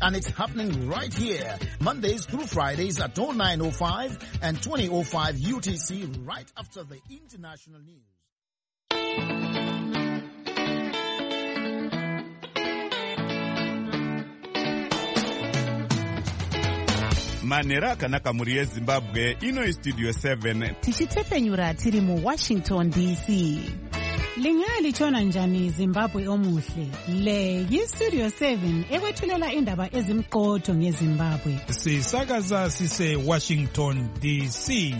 and it's happening right here. Mondays through Fridays at 09:05 and 20:05 UTC, right after the international news. Manera kanaka muri yeZimbabwe ino studio 7 tichitepenyura tiri mu Washington DC. Lingali chona njani Zimbabwe omuhle. Le yi studio 7 ekwethulela indaba ezimqotho ngeZimbabwe. Sisakaza sise Washington DC.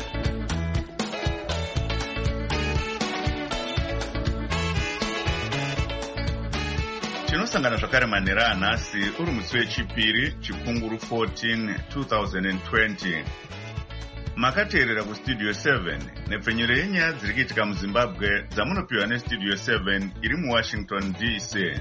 Tinosangana zvakare manhera anhasi uri musi wechipiri chikunguru 14 2020. Makateerera kustudio 7 nepfenyuro yenyaya dziri kuitika muZimbabwe dzamunopiwa nestudio 7 iri muWashington DC.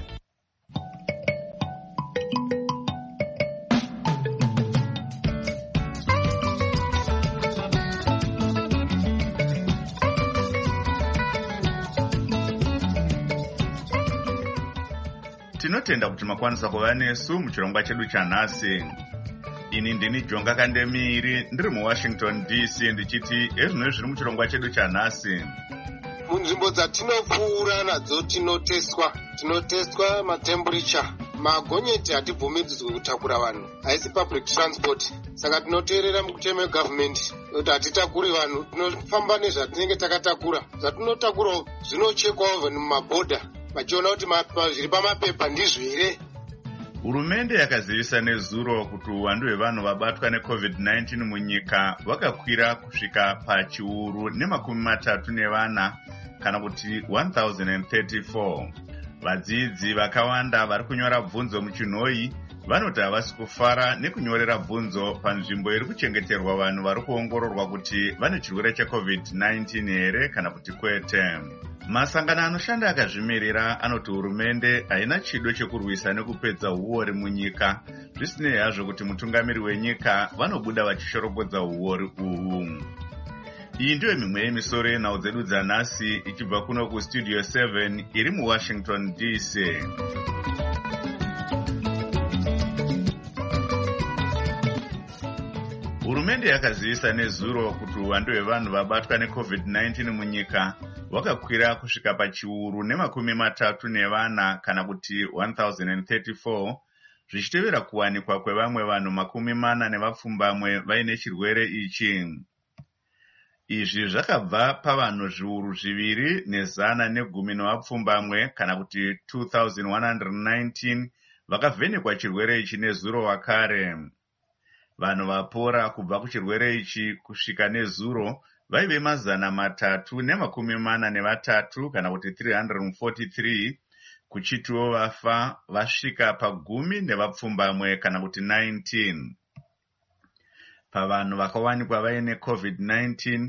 Tinotenda kuti makwanisa kuva nesu muchirongwa chedu chanhasi. Ini ndini Jonga Kandemiri ndiri muWashington DC ndichiti ezvino zviri muchirongwa chedu chanhasi. Munzvimbo dzatinopfuura nadzo tinotestwa matemperature. Magonyeti hatibvumidzwe kutakura vanhu, haisi public transport. Saka tinoteerera mukutemo wegovernment kuti hatitakuri vanhu, tinofamba nezvatinenge takatakura. Zvatinotakurawo zvinochekwawo mumabhodha vachiona kuti zviri pamapepa ndizvo here. Hurumende yakazivisa nezuro kuti uwandu hwevanhu vabatwa neCovid-19 munyika hwakakwira kusvika pachiuru ne34 kana kuti 1034. Vadzidzi vakawanda vari kunyora bvunzo muchinhoi vanoti havasi kufara nekunyorera bvunzo panzvimbo iri kuchengeterwa vanhu vari kuongororwa kuti vane chirwere cheCovid-19 here kana kuti kwete. Masangano anoshanda akazvimirira anoti hurumende haina chido chekurwisa nekupedza uori munyika, zvisinei hazvo kuti mutungamiri wenyika vanobuda vachishorobodza uori uhu. Iyi ndiyo mimwe yemisoro yenhau dzedu dzanhasi ichibva kuno kustudio 7 iri muWashington DC. Hurumende yakazivisa nezuro kuti uwandu hwevanhu vabatwa neCovid-19 munyika hwakakwira kusvika pachiuru ne34 kana kuti 1034, zvichitevera kuwanikwa kwevamwe vanhu 40 vaine chirwere ichi. Izvi zvakabva pavanhu zviuru 2,110 kana kuti 2,119 vakavhenekwa chirwere ichi nezuro wakare. Vanhu vapora kubva kuchirwere ichi kusvika nezuro vaive 343 kana kuti 343, kuchitiwo vafa vasvika pa10 kana kuti 19. Pavanhu vakawanikwa vaine COVID-19,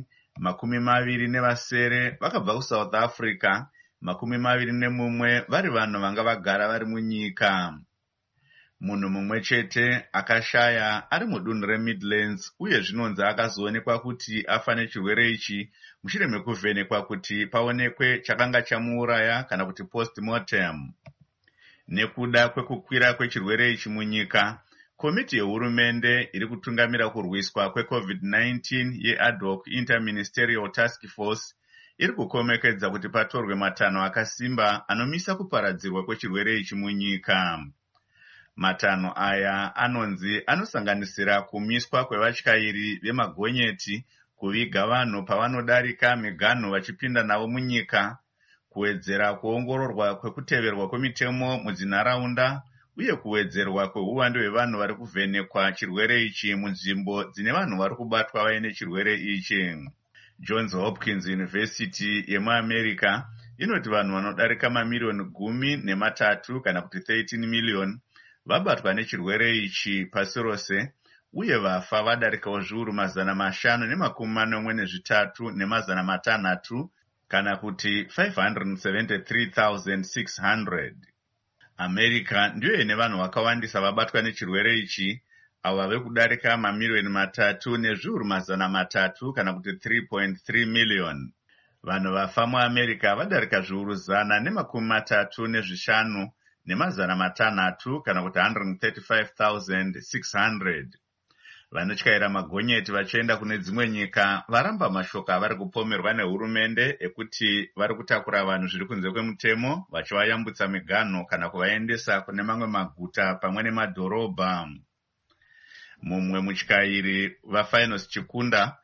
27 vakabva kuSouth Africa, 21 vari vanhu vanga vagara vari munyika. Munhu mumwe chete akashaya ari mudunhu reMidlands uye zvinonzi akazoonekwa kuti afa nechirwere ichi mushure mekuvhenekwa kuti paonekwe chakanga chamuuraya kana kuti post-mortem. Nekuda kwekukwira kwechirwere ichi munyika, komiti yehurumende iri kutungamira kurwiswa kweCovid-19 yeAd hoc Interministerial Task Force iri kukomekedza kuti patorwe matanho akasimba anomisa kuparadzirwa kwechirwere ichi munyika. Matanho aya anonzi anosanganisira kumiswa kwevatyairi vemagonyeti kuviga vanhu pavanodarika miganhu vachipinda navo munyika, kuwedzera kuongororwa kwekuteverwa kwemitemo mudzinharaunda uye kuwedzerwa kweuwandu hwevanhu vari kuvhenekwa chirwere ichi munzvimbo dzine vanhu vari kubatwa vaine chirwere ichi. Johns Hopkins University yemuAmerica inoti vanhu vanodarika mamiliyoni 13 kana kuti 13 miliyoni vabatwa nechirwere ichi pasi rose, uye vafa vadarikawo zviuru 543,600 kana kuti 573,600. America ndiyo ine vanhu vakawandisa vabatwa nechirwere ichi, avo vave kudarika mamiliyoni 3,300,000 kana kuti 3.3 miliyoni. Vanhu vafa muAmerica vadarika zviuru 135 nemazana matanhatu kana kuti 135,600. Vanotyaira magonyeti vachienda kune dzimwe nyika varamba mashoko avari kupomerwa nehurumende ekuti vari kutakura vanhu zviri kunze kwemutemo vachivayambutsa miganho kana kuvaendesa kune mamwe maguta pamwe nemadhorobha. Mumwe mutyairi vaFinus Chikunda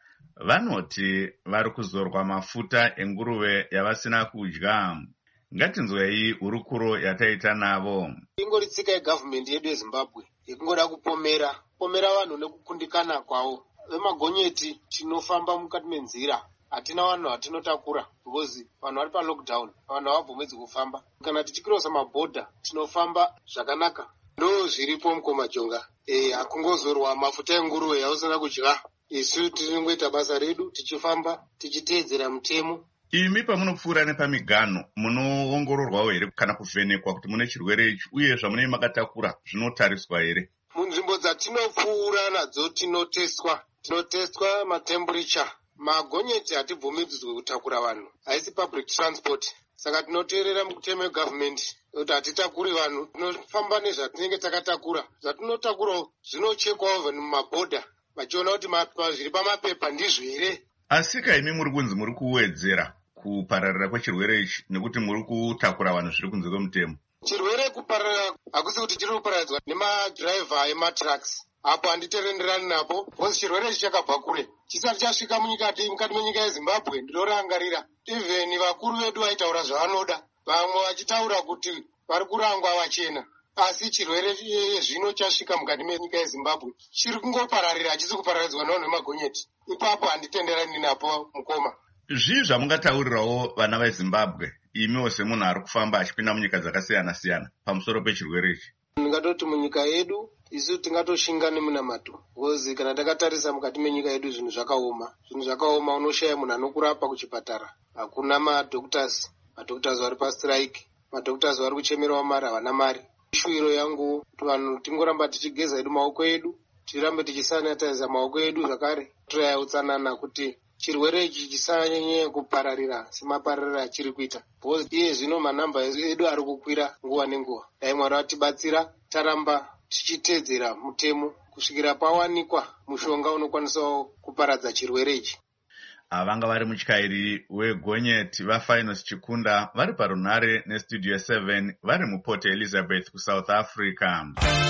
vanoti vari kuzorwa mafuta enguruve yavasina kudya. Ngatinzwei hurukuro yataita navo. Ingori tsika yegavhumende yedu yeZimbabwe yekungoda kupomera vanhu nekukundikana kwavo. Vemagonyeti tinofamba mukati menzira, hatina vanhu hatinotakura because vanhu vari palockdown, vanhu havabvumidzi kufamba. Kana tichikirosa mabhodha tinofamba zvakanaka. Ndo zviripo mukomajonga. Hakungozorwa mafuta enguruve yausina kudya. Isu tinongoita basa redu tichifamba tichiteedzera mutemo. Imi pamunopfuura nepamiganho munoongororwawo here kana kuvhenekwa kuti mune chirwere ichi uye zvamunei makatakura zvinotariswa here? Munzvimbo dzatinopfuura nadzo tinotestwa matemperature. Magonyeti hatibvumidzwi kutakura vanhu, haisi public transport. Saka tinoteerera mutemo wegavhumende kuti hatitakuri vanhu, tinofamba nezvatinenge takatakura. Zvatinotakurawo zvinochekwawo mumabhodha vachiona kuti zviri pamapepa ndizvo here. Asika imi muri kunzi muri kuwedzera kupararira kwechirwere ichi nekuti muri kutakura vanhu zviri kunze kwemutemo. Chirwere kupararira hakusi kuti chiri kupararidzwa nemadhiraivha ematrucks. Apo handiterenderani napo, because chirwere ichi chakabva kure. Chisati chasvika mukati menyika yeZimbabwe ndinorangarira. Even vakuru vedu vaitaura zvavanoda, vamwe vachitaura kuti vari kurangwa vachena. Asi chirwere zvino chasvika mukati menyika yeZimbabwe chiri kungopararira, hachisi kupararidzwa navanhu vemagonyeti. Ipapo handitenderani napo mukoma. Zvii zvamungataurirawo vana veZimbabwe imiwo semunhu ari kufamba achipinda munyika dzakasiyana-siyana pamusoro pechirwere ichi? Ndingatoti munyika yedu isu tingatoshinga nemunamato, because kana takatarisa mukati menyika yedu zvinhu zvakaoma. Unoshaya munhu anokurapa kuchipatara, hakuna madhoktors vari pastrike, madhoktors vari kuchemerawo mari havana mari. Shuwiro yangu kuti vanhu tingoramba tichigeza hedu maoko edu, tirambe tichisanitiza maoko edu zvakare, toya utsanana kuti chirwere ichi chisanyanya kupararira semapararira achiri kuita. Because iye zvino manhamba edu ari kukwira nguva nenguva. Dai Mwari atibatsira taramba tichiteedzera mutemo kusvikira pawanikwa mushonga unokwanisawo kuparadza chirwere ichi. Vanga vari mutyairi wegonyeti vaFinus Chikunda vari parunhare nestudio 7 vari muPort Elizabeth kuSouth Africa.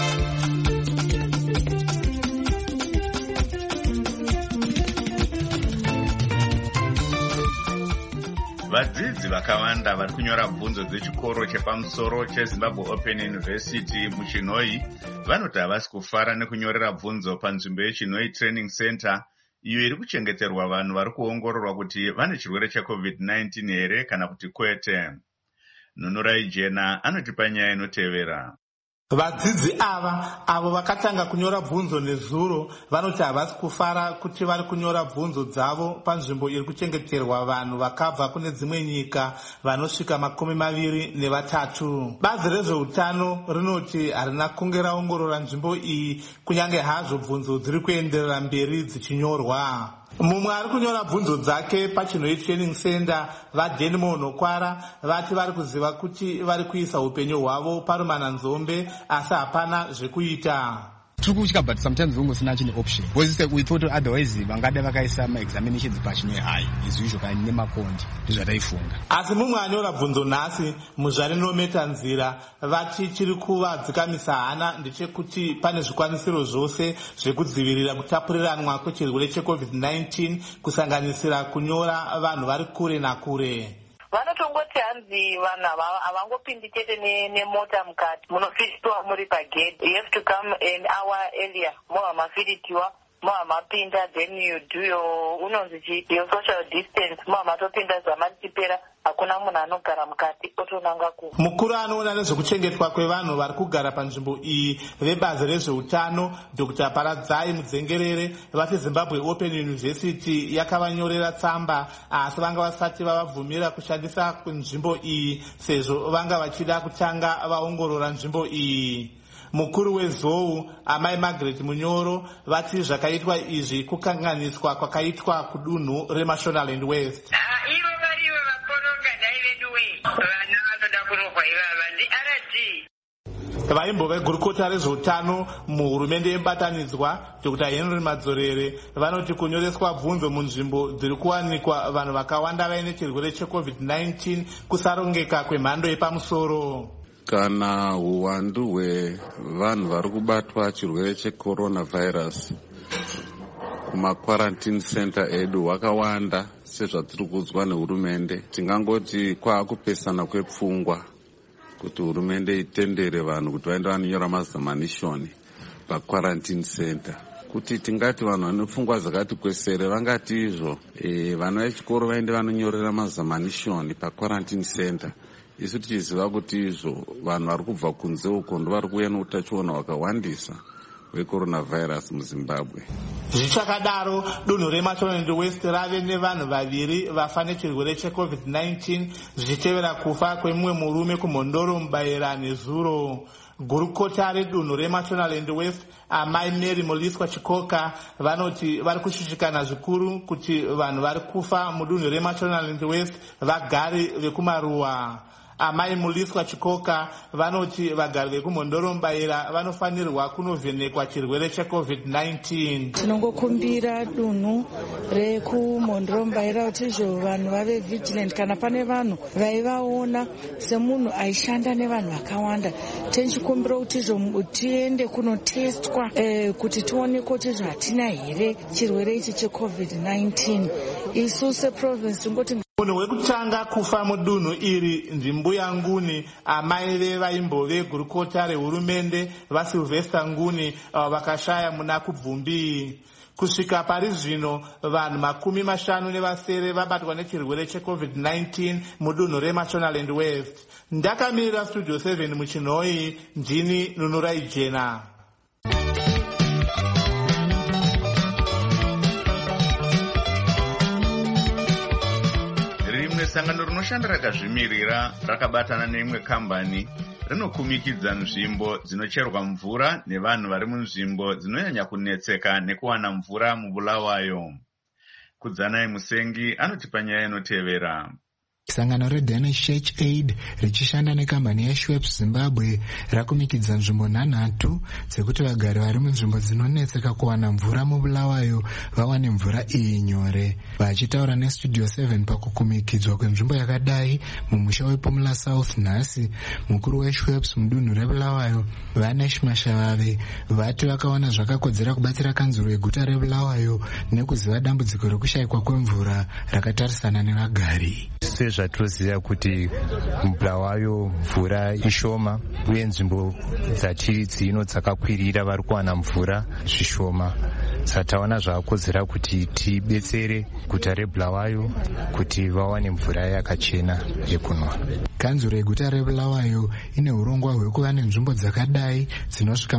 Vadzidzi vakawanda vari kunyora bvunzo dzechikoro chepamusoro cheZimbabwe Open University muChinoi vanoti havasi kufara nekunyorera bvunzo panzvimbo yeChinoi Training Center iyo iri kuchengeterwa vanhu vari kuongororwa kuti vane chirwere cheCovid-19 here kana kuti kwete. Nunurai Jena anotipa nyaya inotevera. Vadzidzi avo vakatanga kunyora bvunzo nezuro vanoti havasi kufara kuti vari kunyora bvunzo dzavo panzvimbo iri kuchengeterwa vanhu vakabva kune dzimwe nyika vanosvika 23. Bazi rezveutano rinoti harina kunge raongorora nzvimbo iyi kunyange hazvo bvunzo dziri kuenderera mberi dzichinyorwa. Mumwe ari kunyora bvunzo dzake paChinoi Training Center vaDenimo Nokwara vati vari kuziva kuti vari kuisa upenyu hwavo parumananzombe asi hapana zvekuita. Turikutya, but sometimes ungosina chine option. Because we thought otherwise vangada vakaisa examinations paChinoi High as usual kana nemakondi ndizvataifunga. Asi mumwe anyora bvunzo nhasi muzvarindometa nzira vati chiri kuvadzikamisa hana ndechekuti pane zvikwanisiro zvose zvekudzivirira kutapuriranwa kwechirwere cheCovid-19 kusanganisira kunyora vanhu vari kure nakure. Vanotongoti hanzi vanhu havangopindi chete nemota mukati, munofiritiwa muri pagate. You have to come an hour earlier, mafiritiwa mapinda, then you do your social distance, matopinda zamatipera, hakuna munhu anogara mukati otonanga ku. Mukuru anoona nezvekuchengetwa kwevanhu vari kugara panzvimbo iyi vebazi rezveutano Dr. Paradzai Mudzengerere vati Zimbabwe Open University yakavanyorera tsamba asi vanga vasati vavabvumira kushandisa nzvimbo iyi sezvo vanga vachida kutanga vaongorora nzvimbo iyi. Mukuru wezou Amai Margaret Munyoro vati zvakaitwa izvi kukanganiswa kwakaitwa kudunhu reMashonaland West. Ivo varivo vaporonga dai vedu we vana vanoda kurohwa ivava ndi RD vaimbove gurukota rezveutano muhurumende yebatanidzwa dr henry madzorere vanoti kunyoreswa bvunzo munzvimbo dziri kuwanikwa vanhu vakawanda vaine chirwere checovid-19 kusarongeka kwemhando yepamusoro. Kana uwandu hwevanhu vari kubatwa chirwere checoronavirus kumakwarantine center edu hwakawanda sezvatiri kuudzwa nehurumende, tingangoti kwaakupesana kwepfungwa kuti hurumende itendere vanhu kuti vaende vanonyora mazamanishoni pakwarantine center. Kuti tingati vanhu vane pfungwa dzakati kwesere vangati izvo vana vechikoro vaende vanonyorera mazamanishoni pakwarantine center. Isu tichiziva kuti izvo vanhu vari kubva kunze uko ndo vari kuuya neutachiona hwakawandisa hwecoronavirus muZimbabwe. Zvichakadaro, dunhu reMashonaland West rave nevanhu vaviri vafa nechirwere cheCovid-19 zvichitevera kufa kwemumwe murume kumhondoro mubayera nezuro. Gurukota redunhu reMashonaland West amai Mary Moliswa Chikoka vanoti vari kushushikana zvikuru kuti vanhu vari kufa mudunhu reMashonaland West vagari vekumaruwa. Amai Muliswa Chikoka vanoti vagari vekumhondoro mubayera vanofanirwa kunovhenekwa chirwere cheCovid-19. Tinongokumbira dunhu rekumhondoro mubayera kuti izvo vanhu vave vigilant kana pane vanhu vaivaona semunhu aishanda nevanhu vakawanda. Tichikumbira kuti izvo tiende kunotestwa kuti tionekwe kuti izvo hatina here chirwere ichi cheCovid-19. Isu seprovince tingoti munhu wekutanga kufa mudunhu iri ndimbuya Nguni, amai vevaimbove gurukota rehurumende vaSylvester Nguni vakashaya muna kubvumbi. Kusvika pari zvino vanhu 50 vabatwa nechirwere cheCovid-19 mudunhu reMashonaland West. Ndakamirira Studio 7 muchinhoi, ndini Nunurai Jena. Sangano rinoshanda rakazvimirira rakabatana neimwe kambani rinokumikidza nzvimbo dzinocherwa mvura nevanhu vari munzvimbo dzinonyanya kunetseka nekuwana mvura muBulawayo. Kudzanai Musengi anotipa nyaya inotevera. Sangano reDanish Church Aid richishanda nekambani yeShweps Zimbabwe rakumikidza nzvimbo 3 dzekuti vagari vari munzvimbo dzinonetseka kuwana mvura muBulawayo vawane mvura iyi nyore. Vachitaura neStudio 7 pakukumikidzwa kwenzvimbo yakadai mumusha wePomula South nhasi, mukuru weShweps mudunhu reBulawayo Vanesh Mashavave vati vakaona zvakakodzera kubatsira kanzuro yeguta reBulawayo nekuziva dambudziko rekushayikwa kwemvura rakatarisana nevagari. Zvatinoziva kuti muBulawayo mvura ishoma uye nzvimbo dzatiri dzino dzakakwirira vari kuwana mvura zvishoma. Sataona zvakakodzera kuti tibetsere guta reBulawayo kuti vawane mvura yakachena yekunwa. Kanzuro yeguta reBulawayo ine urongwa hwekuva nenzvimbo dzakadai dzinosvika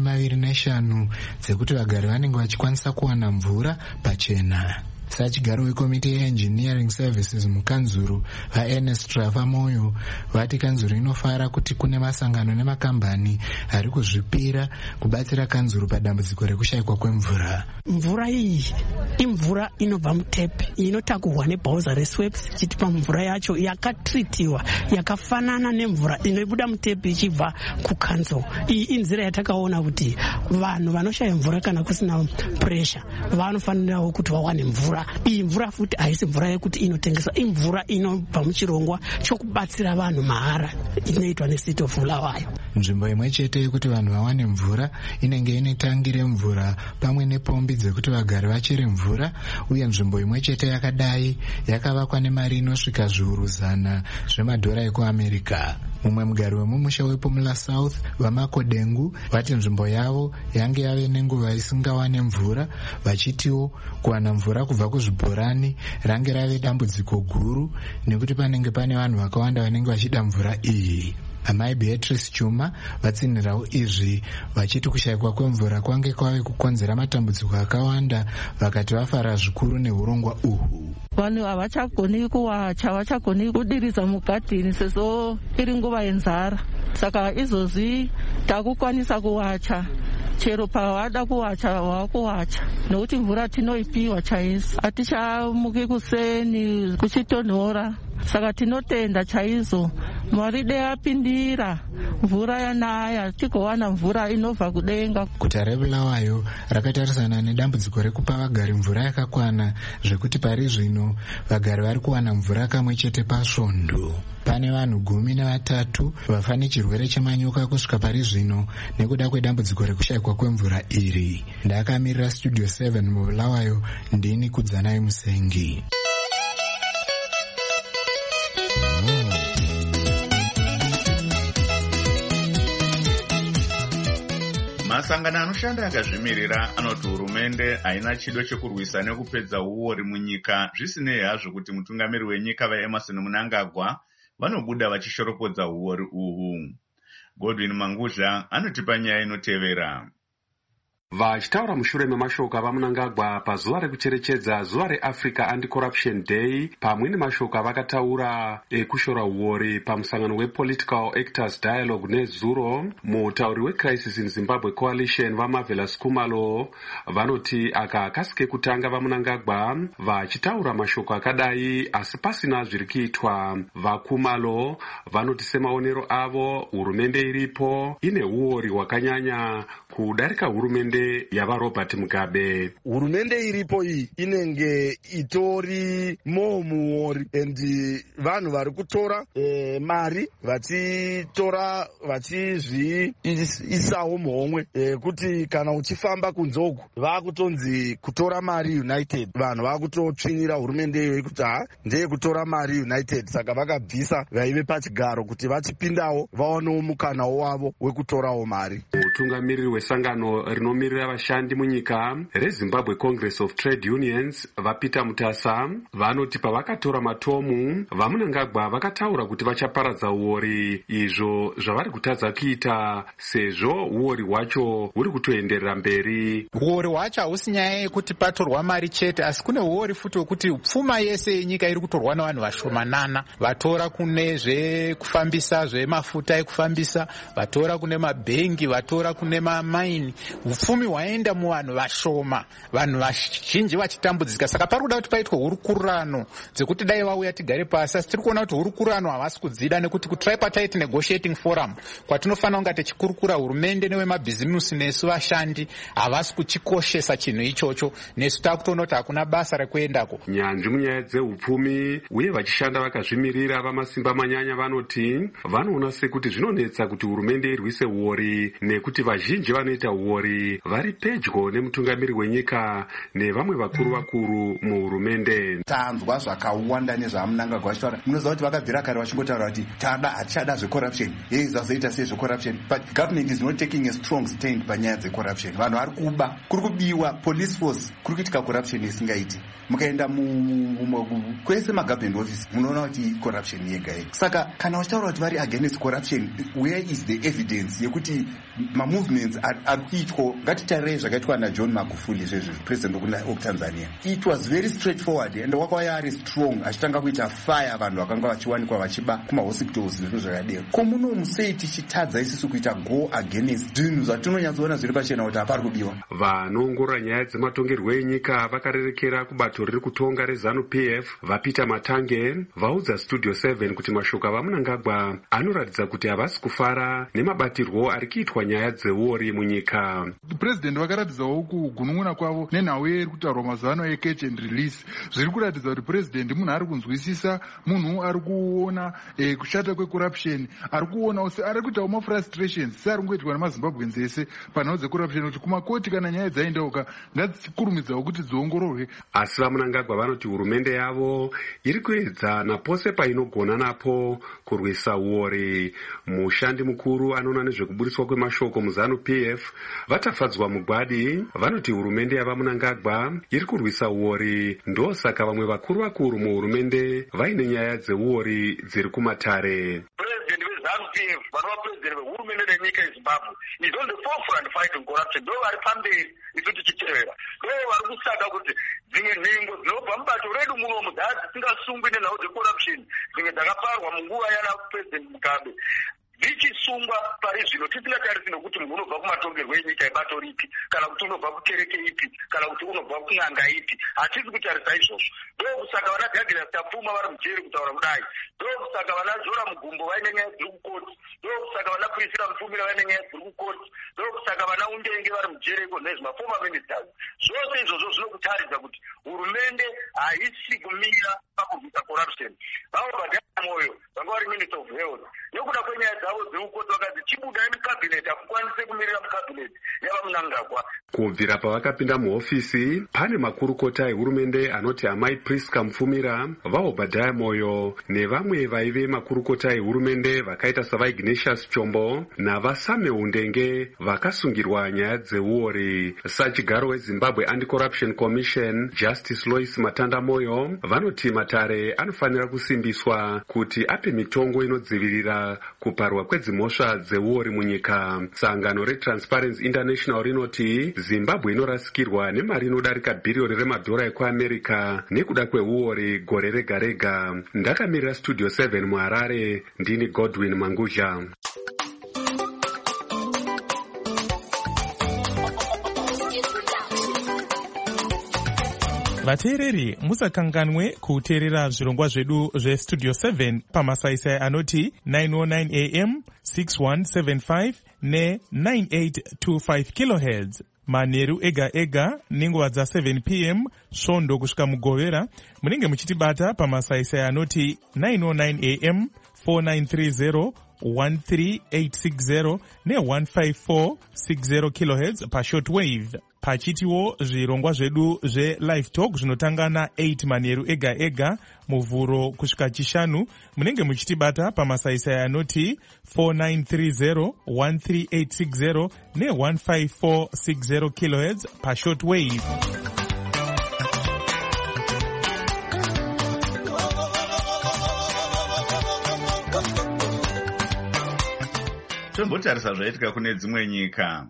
25 dzekuti vagari vanenge vachikwanisa kuwana mvura pachena. Sachigaro wekomiti yeEngineering Services mukanzuru vaErnest Rafa Moyo vati kanzuru inofara kuti kune masangano nemakambani ari kuzvipira kubatsira kanzuru padambudziko rekushayikwa kwemvura. Mvura iyi imvura inobva mutepi inotakurwa nebhauza reSweps ichitipa mvura yacho yakatritiwa yakafanana nemvura inobuda mutepi ichibva kukanzo. Iyi inzira yatakaona kuti vanhu vanoshaya mvura kana kusina pressure vanofanirawo kuti vawane mvura. Iyi mvura futi haisi mvura yekuti inotengesa, imvura inobva muchirongwa chokubatsira vanhu mahara inoitwa neCity of Bulawayo. Nzvimbo imwe chete yekuti vanhu vawane mvura inenge ine tangi remvura pamwe nepombi dzekuti vagari vachere mvura, uye nzvimbo imwe chete yakadai yakavakwa nemari inosvika zviuru 100 zvemadhora ekuAmerica. Mumwe mugari wemumusha wePomula South vaMakodengu vati nzvimbo yavo yange yave nenguva isingawane mvura, vachitiwo kuwana mvura kubva kuzvibhorani range rave dambudziko guru nekuti panenge pane vanhu vakawanda vanenge vachida mvura iyi. Amai Beatrice Chuma vatsinhirawo izvi vachiti kushayikwa kwemvura kwange kwave kukonzera matambudziko akawanda, vakati vafara zvikuru neurongwa uhu. Vanhu havachagoni kuwacha, havachagoni kudiridza mugadhini sezvo iri nguva yenzara. Saka izvozvi takukwanisa kuwacha, chero pavada kuwacha wakuwacha nokuti mvura tinoipiwa chaiso. Hatichamuki kuseni kuchitonhora saka tinotenda chaizvo Mwari dei apindira mvura yanaya tigowana mvura inobva kudenga. Guta reBulawayo rakatarisana nedambudziko rekupa vagari mvura yakakwana zvekuti pari zvino vagari vari kuwana mvura kamwe chete pasvondo. Pane vanhu 13 vafa nechirwere chemanyoka kusvika pari zvino nekuda kwedambudziko rekushayikwa kwemvura iri. Ndakamirira Studio 7 muBulawayo, ndini Kudzanai Musengi. Masangano anoshanda akazvimirira anoti hurumende haina chido chekurwisa nekupedza uori munyika, zvisinei hazvo kuti mutungamiri wenyika vaEmmerson Mnangagwa vanobuda vachishoropodza uori uhu. Godwin Manguzha anotipa nyaya inotevera. Vachitaura mushure memashoko avaMnangagwa pazuva rekucherechedza zuva reAfrica Anti-Corruption Day, pamwe nemashoko avakataura ekushora uori pamusangano wePolitical Actors Dialogue nezuro, mutauri weCrisis in Zimbabwe Coalition vaMarvelous Khumalo vanoti aka kasike kutanga vaMnangagwa vachitaura mashoko akadai asi pasina zviri kuitwa. VaKhumalo vanoti semaonero avo hurumende iripo ine uori hwakanyanya kudarika hurumende yava Robert Mugabe. Hurumende iripo iyi inenge itori muori and vanhu vari kutora mari vachitora vachizviisawo muhomwe kuti kana uchifamba kunzoku vakutonzi kutora mari United. Vanhu vakutotsvinira hurumende iyoyi kuti ndeye kutora mari United, saka vakabvisa vaive pachigaro kuti vachipindawo vaonewo mukanawo wavo wekutorawo mari. Mutungamiriri wesangano rinomirira vashandi munyika reZimbabwe Congress of Trade Unions vaPeter Mutasa vanoti pavakatora matomu vaMnangagwa vakataura kuti vachaparadza uori, izvo zvavari kutadza kuita sezvo uori hwacho huri kutoenderera mberi. Uori hwacho hausi nyaya yekuti patorwa mari chete, asi kune uori futi wekuti pfuma yese yenyika iri kutorwa navanhu vashomanana. Vatora kune zvekufambisa zvemafuta ekufambisa, vatora kune mabhengi, vatora kune mamaini. Upfumi hwaenda muvanhu vashoma, vanhu vazhinji vachitambudzika. Saka pari kuda kuti paitwe hurukurano dzekuti dai vauya tigare pasi, asi tiri kuona kuti hurukurano havasi kudzida, nekuti kutripartite negotiating forum kwatinofanira kunge tichikurukura hurumende nevemabhizimusi nesu vashandi havasi kuchikoshesa chinhu ichocho, nesu takutoona kuti hakuna basa rekuendako. Nyanzvi munyaya dzeupfumi uye vachishanda vakazvimirira vamasimba manyanya vanoti vanoona sekuti zvinonetsa kuti hurumende irwise uori nekuti vazhinji vanoita uori vari pedyo nemutungamiri wenyika nevamwe vakuru muhurumende. Tanzwa zvakawanda nezvaMnangagwa achitaura. Munoziva kuti vakabvira kare vachingotaura kuti hatichada zvecorruption, zazoita sezvecorruption, but government is not taking a strong stand panyaya dzecorruption. Vanhu vari kuba, kuri kubiwa, police force kuri kuitika corruption isingaiti. Mukaenda kwese magovernment office munoona kuti corruption yega yega. Saka kana vachitaura kuti vari against corruption, where is the evidence yekuti movements ari kuitwa? Ngatitarei zvakaitwa naJohn Magufuli zvezvo, president wekuTanzania. It was very straightforward and wakauya ari strong, achitanga kuita fire vanhu vakanga vachiwanikwa vachiba kumahospitals nezvinhu zvakadero. Ko muno musei tichitadza isusu kuita go against zvinhu zvatinonyatsoona zviri pachena kuti hapari kubiwa? Vanoongorora nyaya dzematongerwo enyika vakarerekera kubato riri kutonga reZANU-PF vaPeter Matange vaudza Studio 7 kuti mashoko avaMnangagwa anoratidza kuti havasi kufara nemabatirwo ari kuitwa nyaya dzeuori munyika. President vakaratidzawo kugunun'una kwavo nenhau iri kutaurwa mazuva ano catch and release. Zviri kuratidza kuti president munhu ari kunzwisisa, munhu ari kuona kushata kwecorruption, ari kuona ari kuitawo mafrustrations seari kungoitirwa nemaZimbabweans ese panhau dzecorruption, kuti kumakoti kana nyaya dzaendauka ngadzikurumidzawo kuti dziongororwe. Asi vaMnangagwa vanoti hurumende yavo iri kuedza napose painogona napo kurwisa uori. Mushandi mukuru anoona nezvekubudiswa kwemashoko muZANU-PF vatafadzwa mugwadi vanoti hurumende yavaMnangagwa iri kurwisa uori, ndosaka vamwe vakuru muhurumende vaine nyaya dzeuori dziri kumatare. President weZANU-PF vanova president vehurumende renyika yeZimbabwe is on the forefront fighting corruption. Ndo vari pamberi isu tichitevera, ndo vari kusaka kuti dzimwe nhengo dzinobva mubato redu munomu dzadzisingasungwi nenhau dzecorruption dzimwe dzakaparwa munguva yana president Mugabe zvichisungwa pari zvino tisingatarisi nokuti munhu unobva kumatongerwo enyika ebato ripi, kana kuti unobva kukereke ipi, kana kuti unobva kun'anga ipi. Hatisi kutarisa izvozvo. Ndokusaka vana Douglas Tapfuma vari mujeri kutaura kudai. Ndokusaka vana Zora Mugumbo vaine nyaya dziri kukoti. Ndokusaka vana Priscilla Mufumira vaine nyaya dziri kukoti. Ndokusaka vana Undenge vari mujeri nezvemafoma ministers. Zvose izvozvo zvinokutaridza kuti hurumende haisi kumira pakurwisa corruption. Vaobva Moyo vanga vari minister of health, nekuda kwenyaya dzavo dzekukoti vakazi chibudai mukabineti, hakukwanise kumirira mukabineti yavamunangagwa. Kubvira pavakapinda muhofisi, pane makurukota ehurumende anoti amai Priska Mufumira, vaObhadhaya Moyo nevamwe vaive makurukota ehurumende vakaita savaIgnatius Chombo navasame Undenge vakasungirwa nyaya dzeuori. Sachigaro weZimbabwe Anti-Corruption Commission Justice Lois Matanda Moyo vanoti matare anofanira kusimbiswa kuti ape mitongo inodzivirira kuparwa kwedzimhosva dzeuori munyika. Sangano reTransparency International rinoti Zimbabwe inorasikirwa nemari inodarika bhiriyoni remadhora ekuAmerica nekuda kweuori gore rega rega. Ndakamirira Studio 7 muHarare, ndini Godwin Manguzha. Vateereri, musakanganwe kuteerera zvirongwa zvedu zveStudio 7 pamasaisai anoti 909 AM, 6175 ne9825 kHz. Manheru ega ega nenguva dza7 PM svondo kusvika mugovera. Munenge muchitibata pamasaisai anoti 909 AM, 4930 13860 ne15460 kHz pashortwave. Pachitiwo zvirongwa zvedu zveLive Talk zvinotanga na8 manheru ega ega muvhuro kusvika chishanu. Munenge muchitibata pamasaisai anoti 4930 13860 ne15460 kHz pashortwave. Tombotarisa zvaitika kune dzimwe nyika.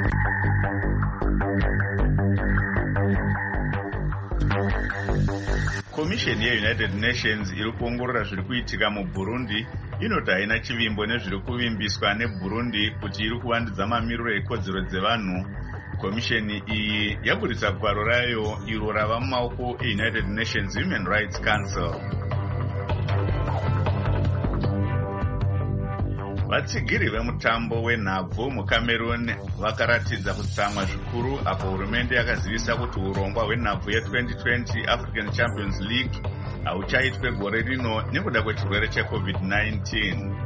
Komisheni yeUnited Nations iri kuongorora zviri kuitika muBurundi inoti haina chivimbo nezviri kuvimbiswa neBurundi kuti iri kuvandudza mamiriro ekodzero dzevanhu. Komisheni iyi yabudisa gwaro rayo iro rava mumaoko eUnited Nations Human Rights Council. Vatsigiri vemutambo wenhabvu muCameroon vakaratidza kutsamwa zvikuru apo hurumende yakazivisa kuti urongwa hwenhabvu ye2020 African Champions League hauchaitwe gore rino nekuda kwechirwere cheCovid-19.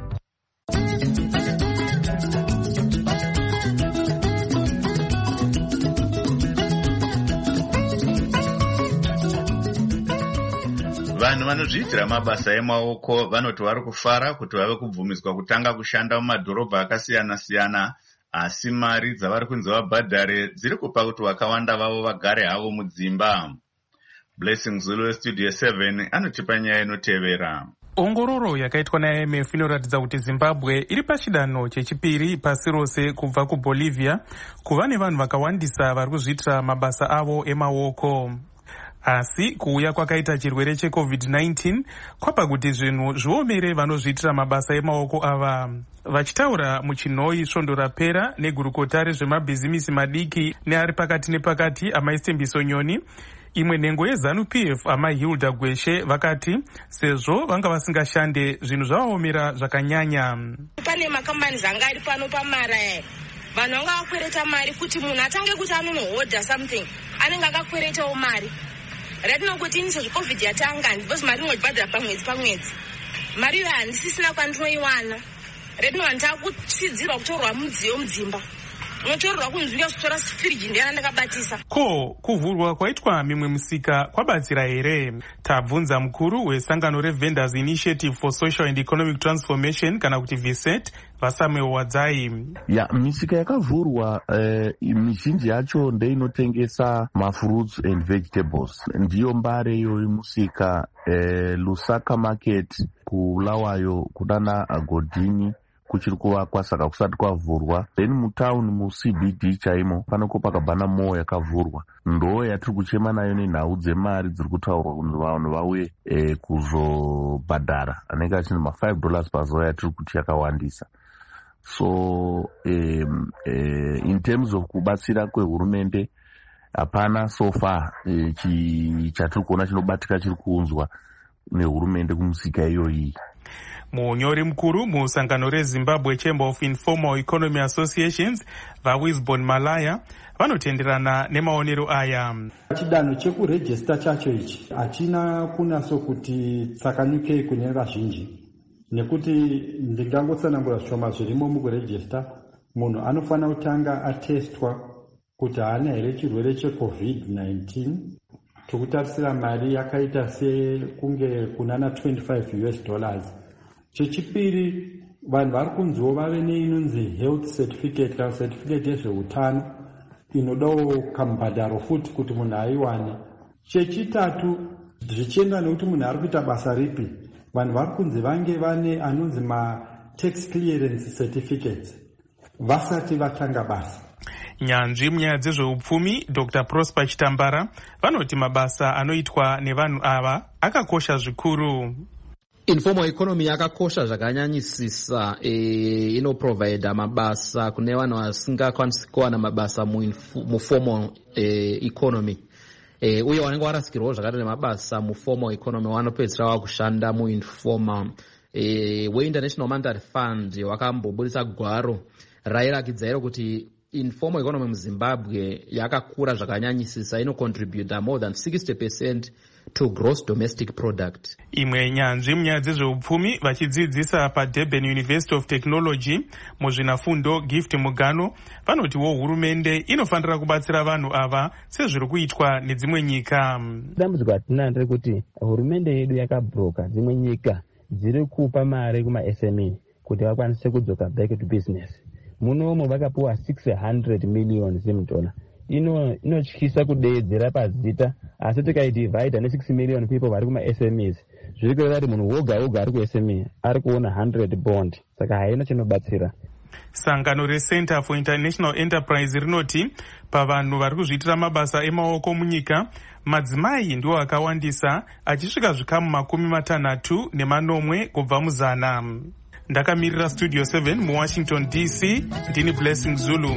Vanhu vanozviitira mabasa emaoko vanoti vari kufara kuti vave kubvumiswa kutanga kushanda mumadhorobha akasiyana-siyana, asi mari dzavari kunzi vabhadhare dziri kupa kuti vakawanda vavo vagare havo mudzimba. Blessing Zulu weStudio 7 anotipa nyaya inotevera. Ongororo yakaitwa naIMF inoratidza kuti Zimbabwe iri pachidanho chechipiri pasi rose kubva kuBolivia kuva nevanhu vakawandisa vari kuzviitira mabasa avo emaoko. Asi kuuya kwakaita chirwere cheCovid-19 kwapa kuti zvinhu zviomere vanozviitira mabasa emaoko ava. Vachitaura muchinhoi svondo rapera negurukota rezvemabhizimisi madiki neari pakati nepakati amaistembiso nyoni, imwe nhengo yeZANU-PF amaHilda Gweshe vakati sezvo vanga vasingashande zvinhu zvavaomera zvakanyanya. Pane makambani anga ari pano pamara vanhu vanga vakwereta mari kuti munhu atange kuti anonohodha something anenge akakweretawo mari. Ratinokuti inizvo zveCovid yatanga ndibvozvo mari inobhadhara pamwedzi. Mari iyo handisisina kwandinoiwana. Retinowa ndakutsidzirwa kutorwa mudziyo mudzimba. Unotorerwa kunzwika kutora firiji ndiyana ndakabatisa. Ko kuvhurwa kwaitwa mimwe misika kwabatsira here? Tabvunza mukuru wesangano reVendors Initiative for Social and Economic Transformation kana kuti VSET Vasame Wadzai. Misika yakavhurwa mizhinji yacho ndeinotengesa mafruits and vegetables. Ndiyo mbare iyoyo musika Lusaka Market kuulawayo kudana Godini kuchiri kuvakwa saka kusati kwavhurwa. Then mutauni muCBD chaimo panoko pakabhana mall yakavhurwa, ndo yatiri kuchema nayo nenhau dzemari dziri kutaurwa kuti vanhu vauye kuzobhadhara, anenge achine $5 pazuva yatiri kuti yakawandisa. So in terms of kubatsira kwehurumende hapana so far chatiri kuona chinobatika chiri kuunzwa nehurumende kumusika iyoyi. Munyori mukuru musangano reZimbabwe Chamber of Informal Economy Associations vaWisbon Malaya vanotenderana nemaonero aya. Chidanho chekurejista chacho ichi hachina kunaso kuti tsakanyukei kune vazhinji, nekuti ndingangotsanangura zvishoma zvirimo mukurejista. Munhu anofanira kutanga atestwa kuti haana here chirwere cheCovid-19. Tikutarisira mari yakaita sekunge kunana $25. Chechipiri, vanhu vari kunziwo vave neinonzi health certificate kana certificate yezveutano inodawo kamubhadharo futi kuti munhu aiwane. Chechitatu, zvichienda nekuti munhu ari kuita basa ripi, vanhu vari kunzi vange vane anonzi tax clearance certificates vasati vatanga basa. Nyanzvi munyaya dzezveupfumi Dr. Prosper Chitambara vanoti mabasa anoitwa nevanhu ava akakosha zvikuru. Informal economy yakakosha zvakanyanyisisa, inoprovide mabasa kune vanhu vasingakwanisi kuwana mabasa muformal economy. Uye vanenge varasikirwawo zvakare nemabasa muformal economy vanopedzisira vakushanda muinformal. We-International Monetary Fund wakambobudisa gwaro rairakidza kuti informal economy muZimbabwe yakakura zvakanyanyisisa, inocontribute more than 60% to gross domestic product. Imwe nyanzvi munyaya dzezveupfumi vachidzidzisa paDurban University of Technology muzvinafundo Gift Mugano vanotiwo hurumende inofanira kubatsira vanhu ava sezviri kuitwa nedzimwe nyika. Dambudziko ratinaro nderekuti hurumende yedu yakabhuroka dzimwe nyika dziri kupa mari kuma-SME kuti vakwanise kudzoka back to business. Munomo vakapuwa $600 million. Inotyisa kudeedzera pazita, asi tikaidivhaidha ne6 million people vari kuma-SMEs zviri kureva kuti munhu woga woga ari kuSME ari kuona 100 bond, saka haina chinobatsira. Sangano reCenter for International Enterprise rinoti pavanhu vari kuzviitira mabasa emaoko munyika, madzimai ndiwo akawandisa achisvika zvikamu 60 kubva muzana. Ndakamirira Studio 7 muWashington DC, ndini Blessing Zulu.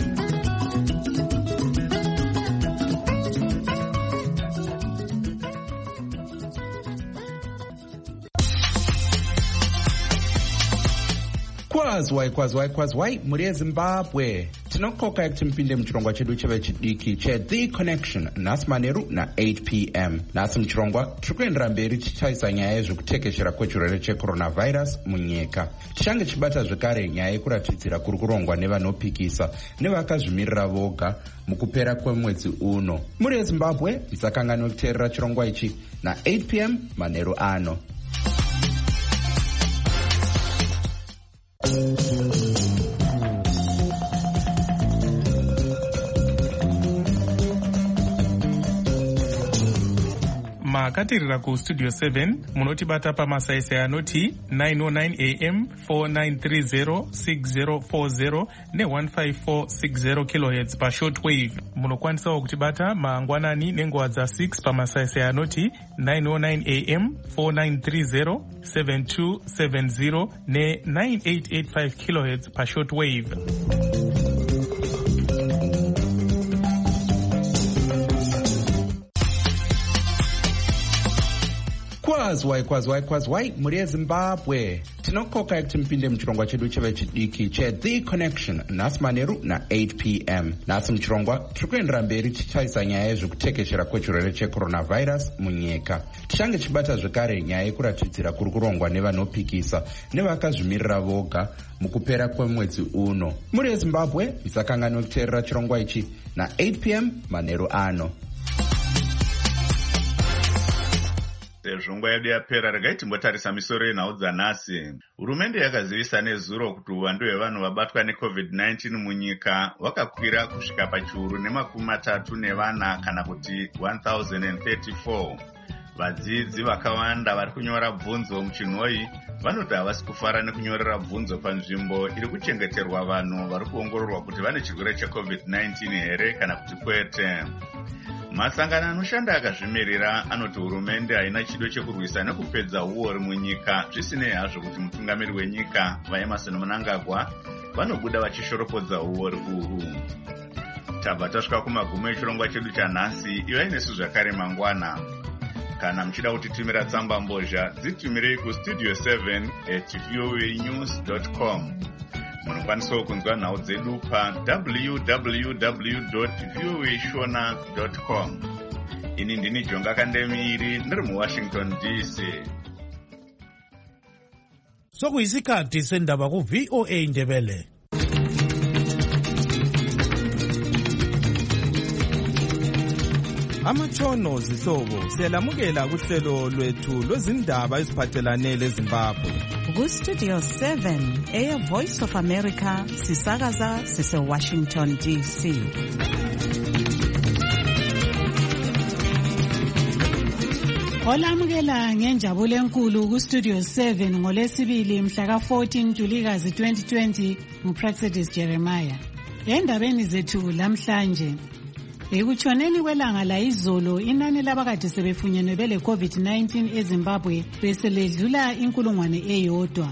Kwazwai muri yeZimbabwe. Tinokoka kuti mupinde muchirongwa chedu chevechidiki cheThe Connection nhasi manheru na8 p.m. Nhasi muchirongwa tiri kuendera mberi tichitarisa nyaya yezvekutekeshera kwechirwere checoronavirus munyika. Tichange chibata zvekare nyaya yekuratidzira kuri kurongwa nevanopikisa nevakazvimirira voga mukupera kwemwedzi uno. Muri yeZimbabwe musakanganwe kuteerera chirongwa ichi na8 p.m. manheru ano. Makatirira kuStudio 7 munotibata pamasaisai anoti 909 AM 4930 6040 ne15460 kHz pashortwave. Munokwanisawo kutibata mangwanani nenguva dza6 pamasaisai anoti 909 AM 4930 7270 ne9885 kHz pashortwave. Kwazwai muri yeZimbabwe. Tinokoka kuti mupinde muchirongwa chedu chevechidiki cheThe Connection nhasi manheru na8 p.m. Nhasi muchirongwa tiri kuendera mberi tichitarisa nyaya yezvekutekeshera kwechirwere checoronavirus munyika. Tichange chibata zvekare nyaya yekuratidzira kuri kurongwa nevanopikisa nevakazvimirira voga mukupera kwemwedzi uno. Muri yeZimbabwe musakanganwe kuteerera chirongwa ichi na8 p.m. manheru ano. Sezvo nguva yedu yapera, regai timbotarisa misoro yenhau dzanhasi. Hurumende yakazivisa nezuro kuti uwandu hwevanhu vabatwa neCovid-19 munyika hwakakwira kusvika pachiuru ne34 kana kuti 1034. Vadzidzi vakawanda vari kunyora bvunzo muchinhoi vanoti havasi kufara nekunyorera bvunzo panzvimbo iri kuchengeterwa vanhu vari kuongororwa kuti vane chirwere cheCovid-19 here kana kuti kwete. Masangano anoshanda akazvimirira anoti hurumende haina chido chekurwisa nekupedza uori munyika, zvisinei hazvo kuti mutungamiri wenyika vaEmmerson Mnangagwa vanobuda vachishoropodza uori uhwu. Tabva tasvika kumagumo echirongwa chedu chanhasi. Ivai nesu zvakare mangwana. Kana muchida kutitumira tsamba mbozha, dzitumirei kustudio 7@voanews.com. Munokwanisawo kunzwa nhau dzedu pa www.voashona.com. Ini ndini Jonga Kandemiri ndiri muWashington DC. Sokuyisikhathi sendaba ku VOA Ndebele. Amatshono zihlobo siyalamukela kuhlelo lwethu lwezindaba eziphathelane leZimbabwe. Ku-Studio 7 Voice of America sisakaza sise-Washington DC. Olamukela ngenjabulo enkulu ku-Studio 7 ngolesibili mhla ka-14 Ntulikazi 2020 nguPraxedis Jeremiah. Endabeni zethu lamhlanje, ekutshoneni kwelanga layizolo inani labakade sebefunyenwe bele COVID-19 eZimbabwe beseledlula inkulungwane eyodwa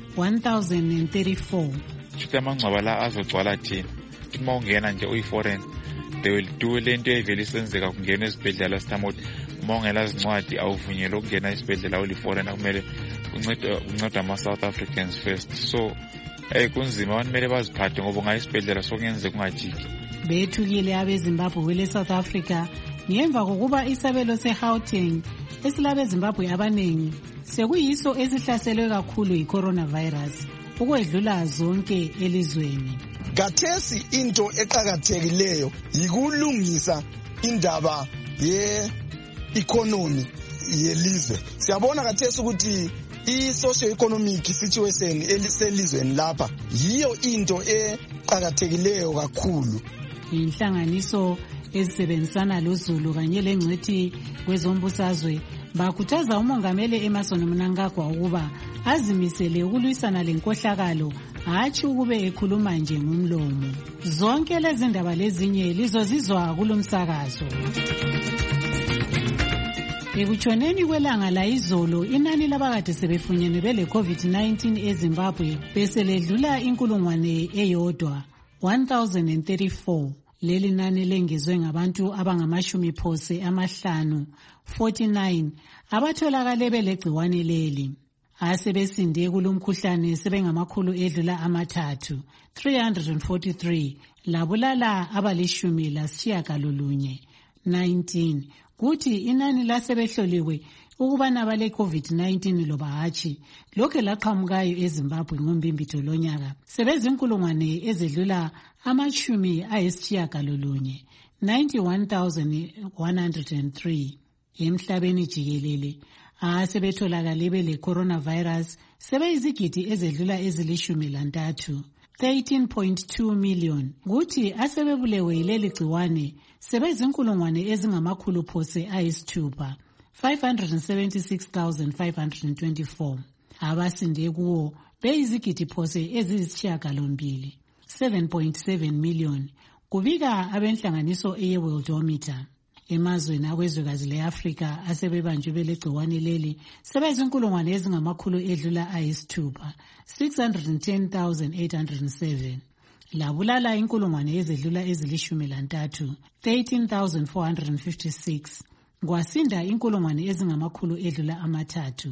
1034. Chithi amangcwaba la azogcwala thina. Uma ungena nje uyi-foreign they will do lento evele isenzeka kungena esibhedlela sithamothi uma ungela zincwadi awuvunyelwa ukungena esibhedlela uli-foreign kumele unceda ama-South Africans first. So kunzima abantu kumele baziphathe ngoba ungaya esibhedlela sokungenzeka ungajiki. Bethukile abeZimbabwe wele South Africa ngemva kokuba isabelo seGauteng esilabeZimbabwe abaningi sekuyiso esihlaselwe kakhulu yi-coronavirus ukwedlula zonke elizweni. Kathesi into eqhakathekileyo yikulungisa indaba ye-economy yelizwe. Siyabona kathesi ukuthi i-socio-economic situation eliselizweni lapha yiyo into eqhakathekileyo kakhulu. Inhlanganiso ezisebenzisana loZulu kanye lengcwethi kwezombusazwe bakhuthaza umongameli Emmerson Mnangagwa ukuba azimisele ukulwisana lenkohlakalo, hatshi ukube ekhuluma nje ngomlomo. Zonke lezi ndaba lezinye lizozizwa kulomsakazo. Ekutshoneni kwelanga layizolo inani labakade sebefunyenwe bele COVID-19 eZimbabwe beseledlula inkulungwane eyodwa 1034. Leli nani lengezwe ngabantu abangamashumi phose amahlanu 49 abatholakale belegciwane leli. Asebesinde kulomkhuhlane sebengamakhulu edlula amathathu 343 labulala abalishumi lasitshiyagalolunye 19. Kuthi inani lasebehloliwe ukubana bale COVID-19 loba hatshi lokhe laqhamukayo eZimbabwe ngombimbitho lonyaka sebezinkulungwane ezedlula amashumi ayisitshiyagalolunye 91,103 emhlabeni jikelele. Asebetholakale bele coronavirus sebeyizigidi ezedlula ezilishumi lantathu 13.2 million. Kuthi asebebulewe yileli gciwane sebezinkulungwane ezingamakhulu phose ayisithupha 576,524. Abasinde kuwo beyizigidi phose eziyisitshiyagalombili 7.7 million. Kubika abenhlanganiso eye-Worldometer. Emazweni akwezwekazi le-Afrika asebebanjwe belegciwane leli sebezinkulungwane ezingamakhulu edlula ayisithupha 610,807. Labulala inkulungwane ezedlula ezilishumi lantathu 13,456. Kwasinda inkulungwane ezingamakhulu edlula amathathu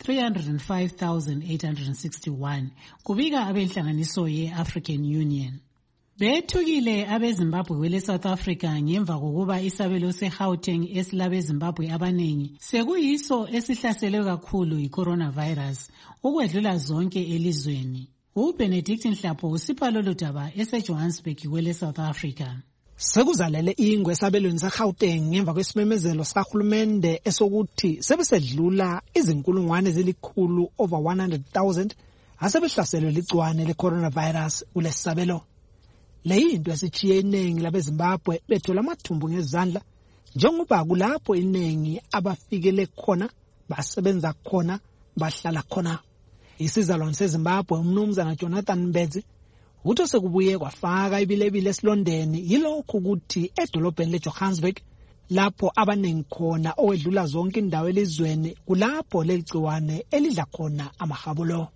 305,861. Kubika abenhlanganiso ye-African Union. Bethukile abeZimbabwe wele South Africa ngemva kokuba isabelo seGauteng esilabeZimbabwe abaningi sekuyiso esihlaselwe kakhulu yi-coronavirus ukwedlula zonke elizweni. UBenedict Nhlapho usipha lolu daba eseJohannesburg wele South Africa. Sekuzalele ingwe esabelweni seGauteng ngemva kwesimemezelo sikahulumende esokuthi sebesedlula izinkulungwane ezilikhulu over 100,000 asebehlaselwe ligciwane le-coronavirus kulesabelo. Le yinto esitshiye iningi labeZimbabwe bethola amathumbu ngezandla njengoba kulapho iningi abafikele khona, basebenza khona, bahlala khona. Isizalwane seZimbabwe umnumzana Jonathan Mbedzi uthi sekubuye kwafaka ibilebile esilondeni yilokho ukuthi edolobheni leJohannesburg lapho abaningi khona owedlula zonke indawo elizweni kulapho leligciwane elidla khona amahabulo.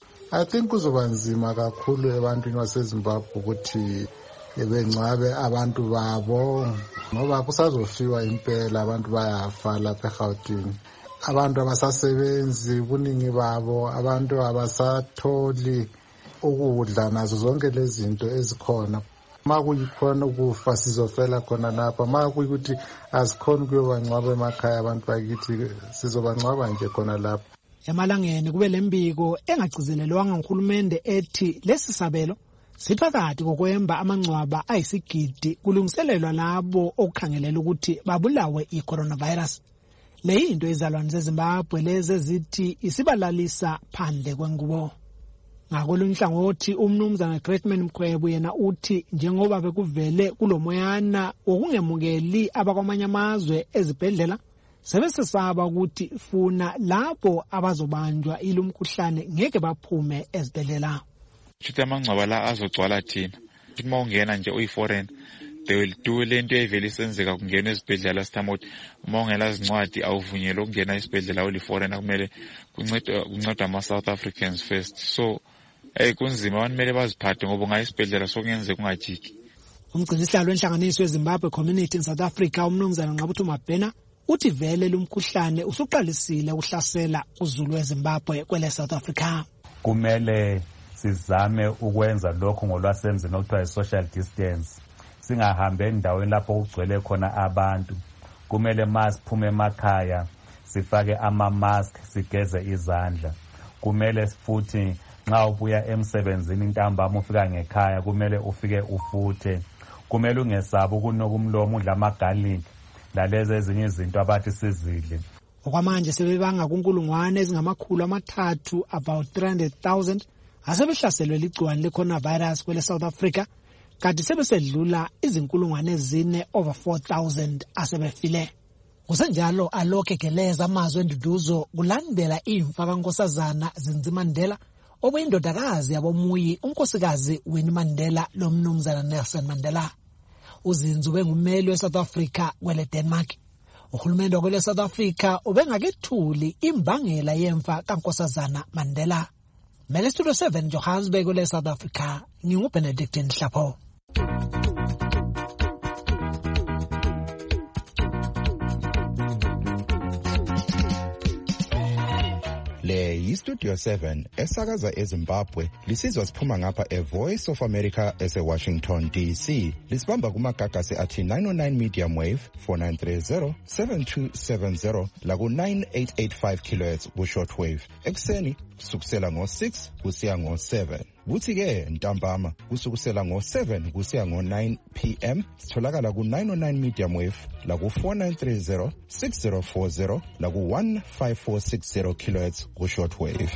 I think kuzoba nzima kakhulu ebantwini baseZimbabwe ukuthi bengcwabe abantu babo ngoba kusazofiwa impela abantu bayafa lapha eGauteng. Abantu abasasebenzi kuningi babo, abantu abasatholi ukudla nazo zonke lezi zinto ezikhona. Makuyikhona ukufa sizofela khona lapha, makuyikuthi asikhona kuyobangcwaba emakhaya abantu bakithi sizobangcwaba nje khona lapha. Emalangeni kube lembiko engagcizelelwanga nguhulumende ethi lesi sabelo siphakathi kokwemba amangcwaba ayisigidi kulungiselelwa labo okukhangelela ukuthi babulawe i-coronavirus. Le into izalwane zeZimbabwe lezi zithi isibalalisa phandle kwengubo. Ngakolunye uhlangothi umnumzana Greatman Mkhwebo yena uthi njengoba bekuvele kulomoyana wokungemukeli abakwamanye amazwe ezibhedlela sebesesaba ukuthi funa labo abazobanjwa ilumkhuhlane ngeke baphume ezibhedlela. Chithi amangcwaba la azogcwala thina. Uma ungena nje uyi-foreign they will do lento evele isenzeka kungena esibhedlela sithamothi uma ungela zincwadi awuvunyelwa ukungena esibhedlela uli-foreign kumele kuncedwa ama-South Africans first. So kunzima abantu kumele baziphathe ngoba ungayi esibhedlela sokungenzeka ungajiki. Umgcinisihlalo wenhlanganiso yeZimbabwe Community in South Africa umnumzana Nqabuthu Mabhena uthi vele lumkhuhlane usuqalisile ukuhlasela uZulu weZimbabwe kwele South Africa. Kumele sizame ukwenza lokho ngolwasemzini okuthiwa i-social distance. Singahambe endaweni lapho kugcwele khona abantu. Kumele masiphume emakhaya sifake ama-mask sigeze izandla. Kumele futhi nxa ubuya emsebenzini ntambama ufika ngekhaya kumele ufike ufuthe. Kumele ungesabi ukunokumlomo udla ama-garlic lalezi ezinye izinto abathi sizidle. Okwamanje sebebanga kunkulungwane ezingama300 about 300,000 asebehlaselwe ligciwane le-coronavirus kwele South Africa, kanti sebesedlula izinkulungwane ezine over 4,000 asebefile. Kusenjalo alokhe geleza amazwi enduduzo kulandela imfa kaNkosazana Zinzima Mandela obuyindodakazi yabomuyi unkosikazi Winnie Mandela lomnumzana Nelson Mandela. Uzinzo bengumeli weSouth Africa kwele Denmark. Uhulumende wakwele South Africa ubengakethuli imbangela yemfa kaNkosazana Mandela. Mele Studio 7 Johannesburg kwele South Africa, nginguBenedict Nhlapho. Le yiStudio 7 esakaza eZimbabwe lisizwa siphuma ngapha eVoice of America eseWashington DC. Lisibamba kumagagasi athi 909 medium wave 4930 7270 laku 9885 kHz ku shortwave. Ekseni kusukela ngo6 kusiya ngo7. Kuthi ke ntambama kusukela ngo7 kusiya ngo9 PM sitholakala ku 909 medium wave laku 4930 6040 laku 15460 kHz ku shortwave.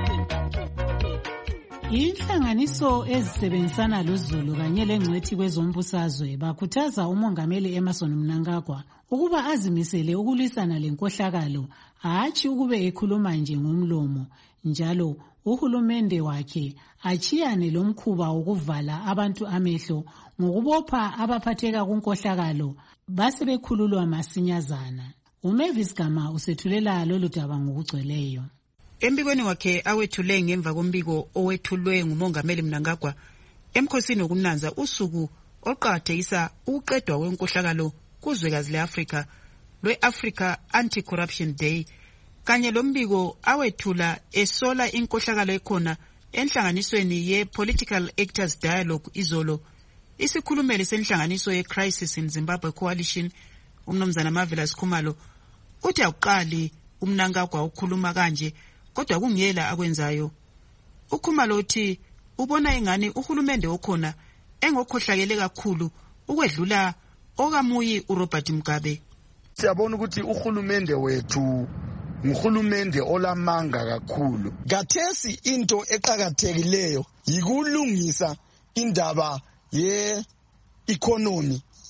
Inhlanganiso ezisebenzisana loZulu kanye lengcwethi kwezombusazwe bakhuthaza umongameli Emmerson Mnangagwa ukuba azimisele ukulwisana lenkohlakalo, hatshi ukube ekhuluma nje ngomlomo. Njalo uhulumende wakhe achiyane lomkhuba wokuvala abantu amehlo ngokubopha abaphatheka kunkohlakalo base bekhululwa masinyazana. uMavis Gama usethulela lolu daba ngokugcweleyo. Embikweni wakhe awethule ngemva kombiko owethulwe ngumongameli Mnangagwa emkhosini wokunanza usuku oqhathekisa ukuqedwa kwenkohlakalo kuzwekazi leAfrika lwe-Africa Anti-Corruption Day, kanye lombiko awethula esola inkohlakalo ekhona enhlanganisweni ye-Political Actors Dialogue izolo. Isikhulumeli senhlanganiso ye-Crisis in Zimbabwe Coalition umnumzana Marvelous Khumalo uthi akuqali uMnangagwa ukukhuluma kanje kodwa kungiyela akwenzayo. Ukhumalo uthi ubona ingani uhulumende okhona engokhohlakele kakhulu ukwedlula okamuyi uRobert Mugabe. Siyabona ukuthi uhulumende wethu nguhulumende olamanga kakhulu. Gathesi into eqhakathekileyo yikulungisa indaba ye-economy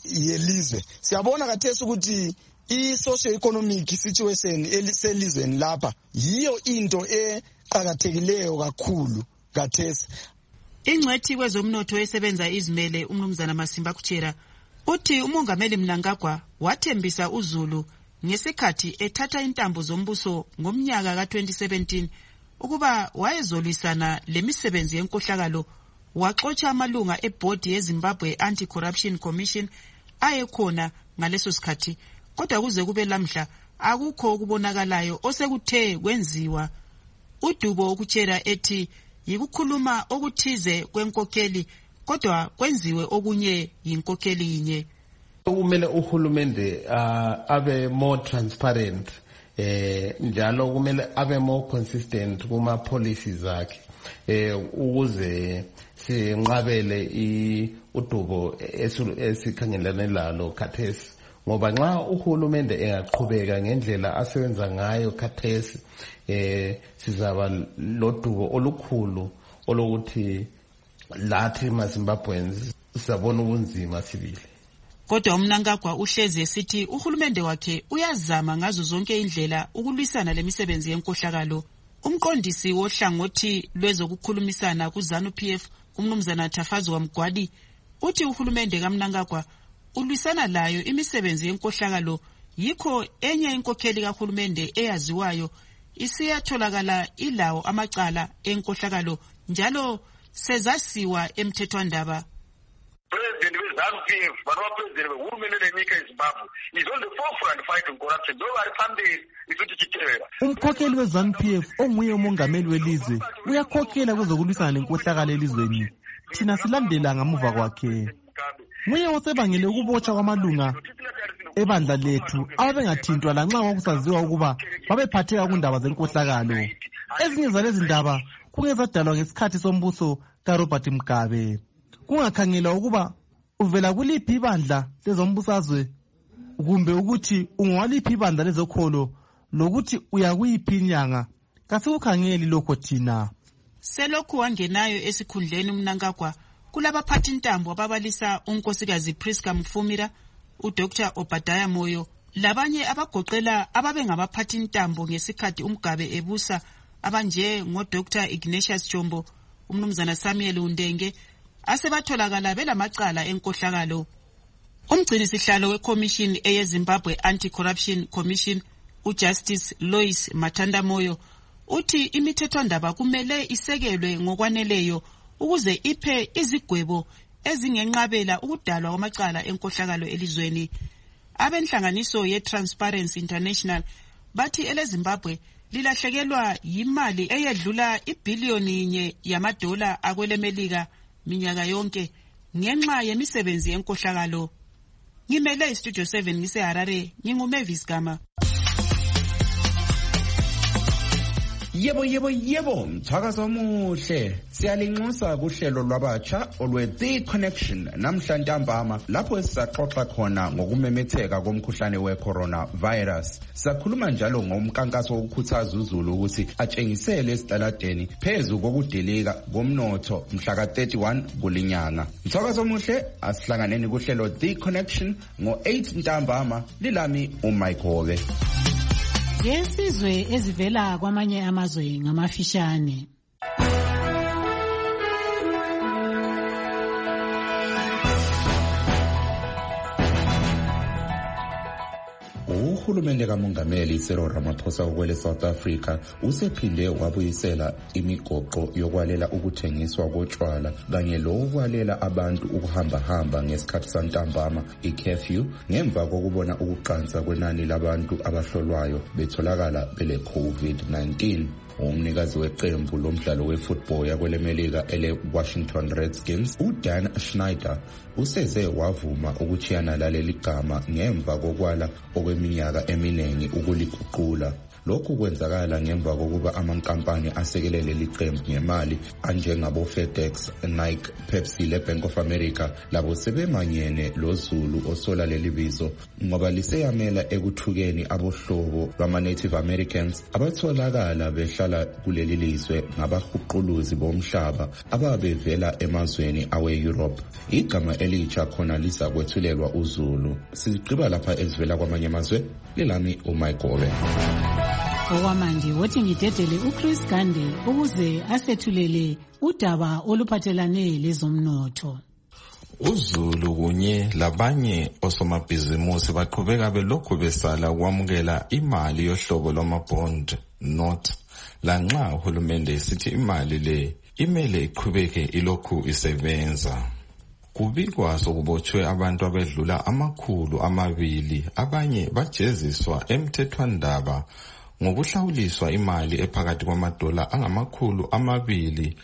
yelizwe. Siyabona kathesi ukuthi i-socio-economic situation selizweni lapha yiyo into eqakathekileyo kakhulu kathesi. Ingcwethi kwezomnotho esebenza izimele uMnumzana Masimba Kuchera uthi umongameli Mnangagwa wathembisa uZulu ngesikhathi ethatha intambo zombuso ngomnyaka ka-2017 ukuba wayezolwisana lemisebenzi yenkohlakalo, waxotsha amalunga ebhodi yeZimbabwe Anti-Corruption Commission ayekhona ngaleso sikhathi, kodwa kuze kube lamhla akukho okubonakalayo osekuthe kwenziwa. uDubo Kuchera ethi yikukhuluma okuthize kwenkokheli kodwa kwenziwe okunye yinkokheli inye. Kumele uhulumende abe more transparent, njalo kumele abe more consistent kuma policies akhe ukuze sinqabele udubo esikhangelane lalo khathesi. Ngoba nxa uhulumende engaqhubeka ngendlela asebenza ngayo khathesi sizaba lodubo olukhulu olokuthi lathi maZimbabweans sabona ubunzima sibili. Kodwa uMnangagwa uhlezi esithi uhulumende wakhe uyazama ngazo zonke indlela ukulwisana lemisebenzi yenkohlakalo. Umqondisi wohlangothi lwezokukhulumisana kuZANU-PF uMnumzana Tafazo Mgwadi uthi uhulumende kaMnangagwa ulwisana layo imisebenzi yenkohlakalo, yikho enye inkokheli kahulumende eyaziwayo isiyatholakala ilawo amacala enkohlakalo njalo sezasiwa emthethwandaba. President weZANU-PF president wehulumende lenyika eZimbabwe is on the forefront fighting corruption. Umkhokheli weZANU-PF onguye umongameli welizwe uyakhokhela kwezokulwisana lenkohlakalo elizweni. Thina silandela ngamuva kwakhe. Nguye osebangele ukubotshwa kwamalunga ebandla lethu ababengathintwa lanxa kwakusaziwa ukuba babephatheka kundaba zenkohlakalo. Ezinye zalezi ndaba kungezadalwa ngesikhathi sombuso kaRobert Mugabe. Kungakhangelwa ukuba uvela kuliphi ibandla lezombusazwe kumbe ukuthi ungwaliphi ibandla lezokholo lokuthi uyakuyiphi inyanga. Kasikukhangeli lokho thina. Selokhu wangenayo esikhundleni uMnangagwa kulabaphathi intambo ababalisa unkosikazi Priska Mfumira, uDr Obadiah Moyo labanye abagoqela ababengabaphathi intambo ngesikhathi uMgabe ebusa abanje ngoDr Ignatius Chombo, uMnumzana Samuel Undenge asebatholakala belamacala enkohlakalo. Umgcini sihlalo weCommission eyeZimbabwe Anti-Corruption Commission uJustice Lois Mathanda Moyo uthi imithethwandaba kumele isekelwe ngokwaneleyo ukuze iphe izigwebo ezingenqabela ukudalwa kwamacala enkohlakalo elizweni. Abenhlanganiso ye-Transparency International bathi eleZimbabwe lilahlekelwa yimali eyedlula ibhiliyoni 1 yamadola akwelemelika minyaka yonke ngenxa yemisebenzi yenkohlakalo. Ngimele iStudio 7 ngiseHarare, nginguMavis Gama. Yebo, mthakazo omuhle. Siyalinxusa kuhlelo lwabatsha olwe-The Connection namhla ntambama lapho esisaxoxa khona ngokumemetheka komkhuhlane we-coronavirus. Sakhuluma njalo ngomkankaso wokukhuthaza uZulu ukuthi atshengisele esitaladeni phezu kokudilika komnotho mhla ka-31 kulinyanga. Mthakazo omuhle, asihlanganeni kuhlelo The Connection ngo-8 ntambama. Lilami uMike Hobe. Yesizwe ezivela kwamanye amazwe ngamafishane. Uhulumende kaMongameli Cyril Ramaphosa okwele South Africa usephinde wabuyisela imigoqo yokwalela ukuthengiswa kotshwala kanye lokwalela abantu ukuhamba ngesikhathi santambama i-curfew ngemva kokubona ukuqansa kwenani labantu abahlolwayo betholakala bele COVID-19. Umnikazi weqembu lomdlalo wefootball yakwelemelika ele-Washington Redskins uDan Schneider useze wavuma ukuchiyana laleli gama ngemva kokwala okweminyaka eminingi ukuliguqula. lokhu kwenzakala ngemva kokuba amankampani asekele leli qembu ngemali anjengabo FedEx, Nike, Pepsi leBank of America labo sebemanyene loZulu osola leli bizo ngoba liseyamela ekuthukeni abohlobo lwama-Native Americans abatholakala behlala kuleli lizwe ngabahuquluzi bomhlaba ababevela emazweni awe-Europe. Igama elitsha khona liza kwethulelwa uZulu. Sigqiba lapha ezivela kwamanye amazwe, lelami uMayigobe. Okwamanje wothi ngidedele uChris Gande ukuze asethulele udaba oluphathelane lezomnotho. uZulu kunye labanye osomabhizimusi baqhubeka belokhu besala ukwamukela imali yohlobo lwamabond note lanxa uhulumende esithi imali le imele iqhubeke ilokhu isebenza. Kubikwa sokubotshwe abantu abedlula 200 abanye bajeziswa emthethwandaba ngokuhlawuliswa imali ephakathi kwamadola $200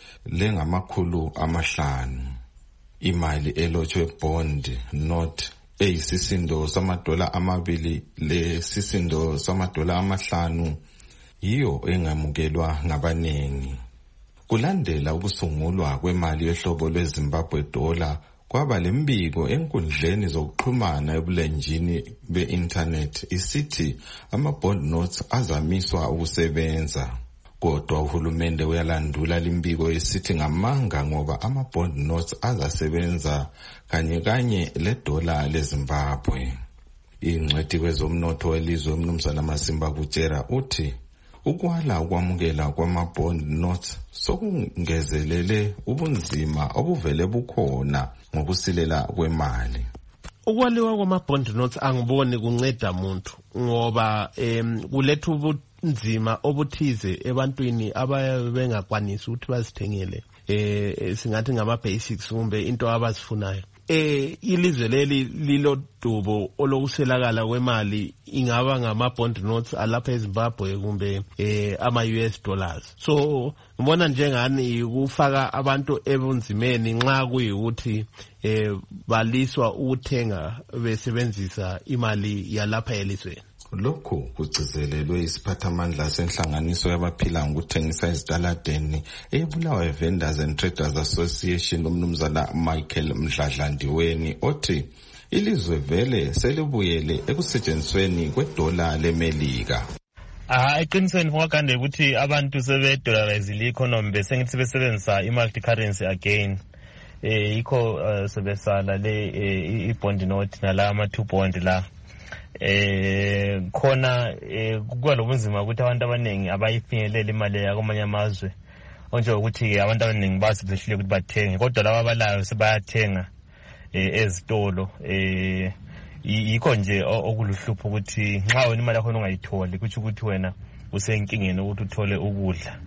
le-500. Imali elotshwe bond note eyisisindo samadola $2 lesisindo samadola $5 yiyo engamukelwa ngabaningi. Kulandela ukusungulwa kwemali yohlobo lweZimbabwe dollar kwaba lembiko enkundleni zokuxhumana ebulenjini be-internet isithi ama-bond notes azamiswa ukusebenza. Kodwa uhulumende uyalandula limbiko esithi ngamanga ngoba ama-bond notes azasebenza kanye ledola leZimbabwe. Ingcwethi kwezomnotho welizwe uMnumzana Masimba Kutshera uthi ukwala ukwamukela kwama-bond notes sokungezelele ubunzima obuvele bukhona ngokusilela kwemali. Ukwaliwa kwama-bond notes angiboni kunceda umuntu ngoba kuletha ubunzima obuthize ebantwini abengakwanisi ukuthi bazithengele singathi ngama-basics kumbe into abazifunayo. Ilizwe leli lilodubo olokuselakala kwemali ingaba ngama-bond notes alapha eZimbabwe kumbe ama-US dollars. So ngibona njengani ukufaka abantu ebunzimeni nxa kuyikuthi baliswa ukuthenga besebenzisa imali yalapha elizweni. Lokhu kugcizelelwe isiphathamandla senhlanganiso yabaphila ngokuthengisa ezitaladeni eBulawayo Vendors and Traders Association uMnumzana Michael Mdladlandiweni othi ilizwe vele selibuyele ekusetshenzisweni kwedola leMelika. Eqinisweni ngokugande ukuthi abantu sebedollarize i-economy bese ngithi besebenzisa i-multi currency again. Yikho sebesala le i-bond note nala ama-2 bond la. Khona kuba lobunzima ukuthi abantu abaningi abayifinyelela imali yakwamanye amazwe onje ukuthi abantu abaningi bazi behlile ukuthi bathenge kodwa laba abalayo sebayathenga ezitolo yikho nje okuluhlupho ukuthi nxa wena imali yakho ungayitholi kuthi ukuthi wena usenkingeni ukuthi uthole ukudla.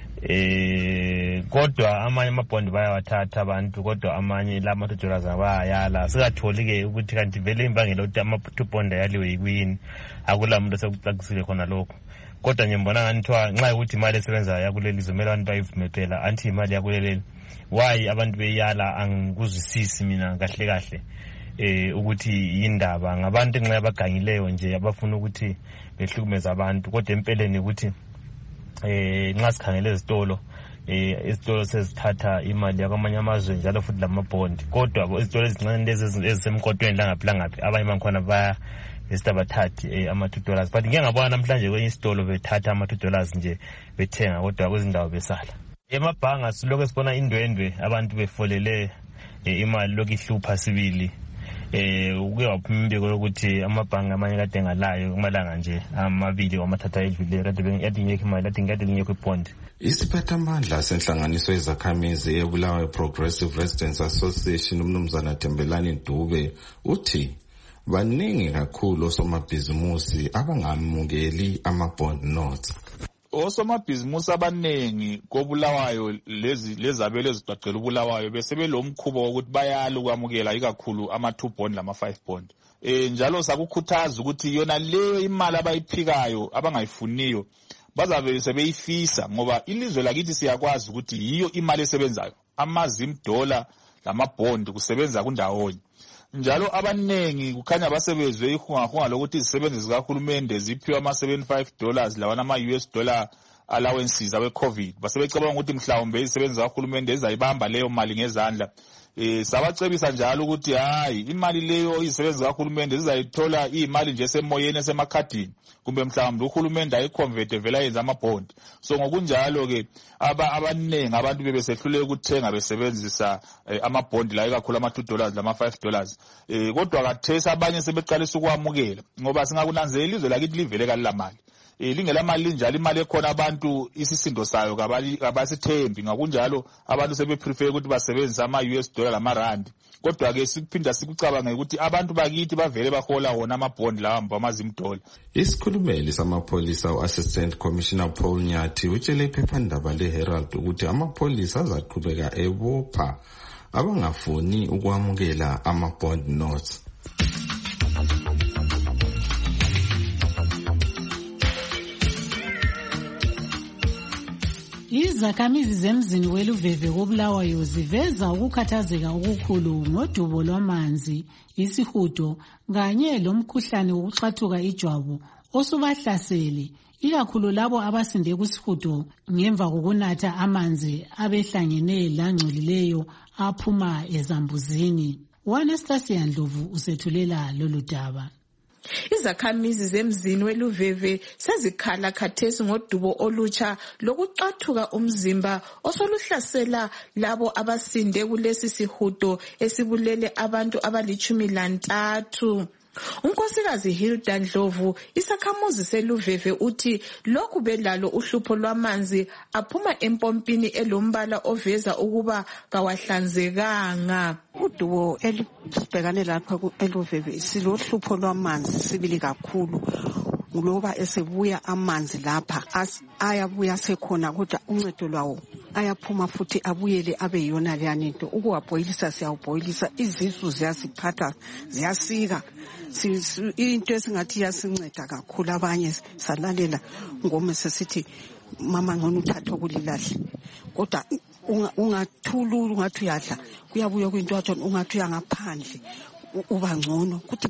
Kodwa amanye amabond bayawathatha abantu kodwa amanye lama-$2 abayayala sikatholi ke ukuthi kanti vele imbangela ukuthi ama-2 bond ayaliwe yikwini akula muntu osekuxakisile khona lokho. Kodwa nje mbona nganithiwa nxa ukuthi imali esebenzayo yakuleli lizwe kumele abantu bayivume phela anti imali yakuleli why abantu beyala angikuzwisisi mina kahle kahle ukuthi yindaba ngabantu nxa abagangileyo nje abafuna ukuthi behlukumeza abantu kodwa empeleni ukuthi nxa sikhangele izitolo sezithatha imali yakwamanye amazwe njalo futhi lamabond kodwa izitolo ezincane lezi ezisemqotweni langaphi abanye bankhona baya bathathi ama-$2 but ngeke ngabona namhlanje kwenye isitolo bethatha ama-$2 nje bethenga kodwa kwezindawo besala. Emabhanga silokhu sibona indwendwe abantu befolele imali lokhu ihlupha sibili. Uke waphuma imbiko yokuthi amabhanga amanye kade ngalayo kumalanga nje amabili wamathatha edlule kade yadingeka imali kade lingekho ibond. Isiphathamandla senhlanganiso yezakhamizi eBulawayo Progressive Residents Association uMnumzana Tembelani Dube uthi baningi kakhulu osomabhizimusi abangamukeli ama-bond notes. Osomabhizimusi abanengi koBulawayo lezabelo ezigcwagcwele uBulawayo besebelomkhubo wokuthi bayala ukwamukela ikakhulu ama-2 bond lama-5 bond. Njalo sakukhuthaza ukuthi yona leyo imali abayiphikayo abangayifuniyo bazabe sebeyifisa ngoba ilizwe lakithi siyakwazi ukuthi yiyo imali esebenzayo. $10 lamabond kusebenza kundawonye. njalo abanengi kukhanya basebezwe ihungahunga lokuthi izisebenzi zikahulumende ziphiwa $75 lawana ama-US allowances awe-COVID. Basebecabanga ukuthi mhlawumbe izisebenzi zikahulumende ezayibamba leyo mali ngezandla. Sabacebisa njalo ukuthi hayi imali leyo izisebenzi zikahulumende zizayithola iyimali nje semoyeni esemakhadini, kumbe mhlawumbe uhulumende ayiconvert vela yenza amabond. So ngokunjalo ke abanengi abantu bebesehluleka ukuthenga besebenzisa amabond la ikakhulu ama-$2 lama-$5. Kodwa kathesi abanye sebeqalisa ukwamukela ngoba singakunanzelela ilizwe lakithi livele kalilamali. Lingelamali linjalo imali ekhona abantu isisindo sayo kabasithembi, ngakunjalo abantu sebeprefer ukuthi basebenzise ama-US lamarandi. Kodwa ke sikuphinda sikucabange ukuthi abantu bakithi bavele bahola wona amabond lawa $1,000. Isikhulumeli samapholisa u-Assistant Commissioner Paul Nyathi utshele iphephandaba le-Herald ukuthi amapholisa azaqhubeka ebopha abangafuni ukwamukela ama-bond notes. Izakhamizi zemzini weLuveve koBulawayo ziveza ukukhathazeka okukhulu ngodubo lwamanzi, isihudo kanye lomkhuhlane wokuxathuka ijwabu osubahlasele, ikakhulu labo abasinde kusihudo ngemva kokunatha amanzi abehlangene langcolileyo aphuma ezambuzini. Anastasia Ndlovu usethulela lolu daba. Izakhamizi zemzini weLuveve sezikhala khathesi ngodubo olutsha lokuxathuka umzimba osoluhlasela labo abasinde kulesi sihudo esibulele abantu abali-13. Unkosikazi Hilda Ndlovu, isakhamuzi seLuveve, uthi lokhu belalo uhlupho lwamanzi aphuma empompini elombala oveza ukuba kawahlanzekanga. Udubo elisibhekane lapha eLuveve silohlupho lwamanzi sibili kakhulu. Ngoba esebuya amanzi lapha ayabuya sekhona kodwa uncedo lwawo ayaphuma futhi abuyele abe yona leyani into. Ukuwabhoyilisa siyawubhoyilisa, izisu ziyasiphatha ziyasika. Into esingathi yasinceda kakhulu, abanye salalela ngome sesithi mama ngcono uthatha okulilahle, kodwa ungathulula ungathi uyadla kuyabuya kwinto wathi ungathi uyangaphandle uba ngcono kuthi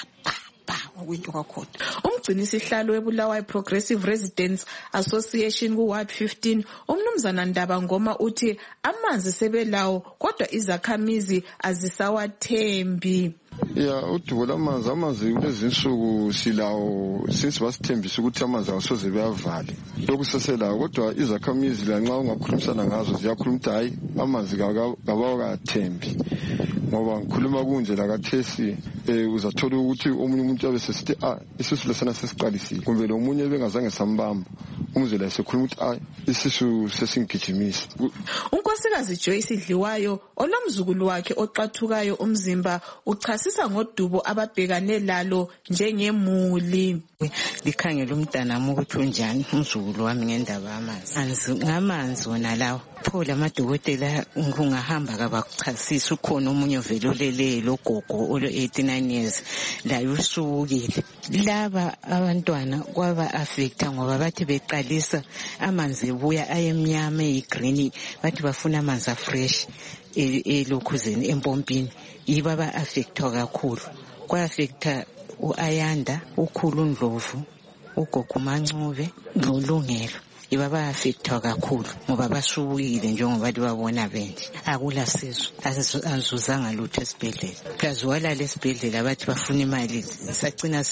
okwinto kakhona. Umgcinisihlalo weBulawayo Progressive Residents Association ku-Ward 15 umnumzana Ndaba Ngoma uthi amanzi sebelawo kodwa izakhamizi azisawathembi. Udubo lwamanzi kulezi insuku silawo since basithembisa ukuthi amanzi awusoze beyavale. Lokhu seselawo kodwa izakhamizi lanxa ungakhulumisana ngazo ziyakhuluma ukuthi hayi amanzi kabawakathembi. Ngoba ngikhuluma kunje la kathesi uzathola ukuthi omunye umuntu yabe sesithi isisu lesana sesiqalisile, kumbe lo munye bengazange sambamba umzela esekhuluma ukuthi isisu sesingigijimisa. Unkosikazi Joyce Dliwayo olomzukulu wakhe oqathukayo umzimba uchasisa ngodubo ababhekane lalo njengemuli. Likhangela umntanami ukuthi unjani umzukulu wami ngendaba yamanzi. Ngamanzi wona lawo phola amadokotela ungahamba kabakuchasisa ukhona omunye ovelolele logogo olo-89 years laye usukile. Laba abantwana kwaba affecta ngoba bathi beqalisa amanzi ebuya ayemnyama eyigreen, bathi bafuna amanzi afresh elokhuzeni empompini, yiba ba-affectwa kakhulu. Kwa-affecta u-Ayanda, ukhulu Ndlovu, ugogo Mancube noLungelo, yiba ba-affectwa kakhulu ngoba basubukile njengoba libabona benje. Akula sizo, azuzanga lutho esibhedlela, kazi walala esibhedlela bathi bafuna imali. Sacina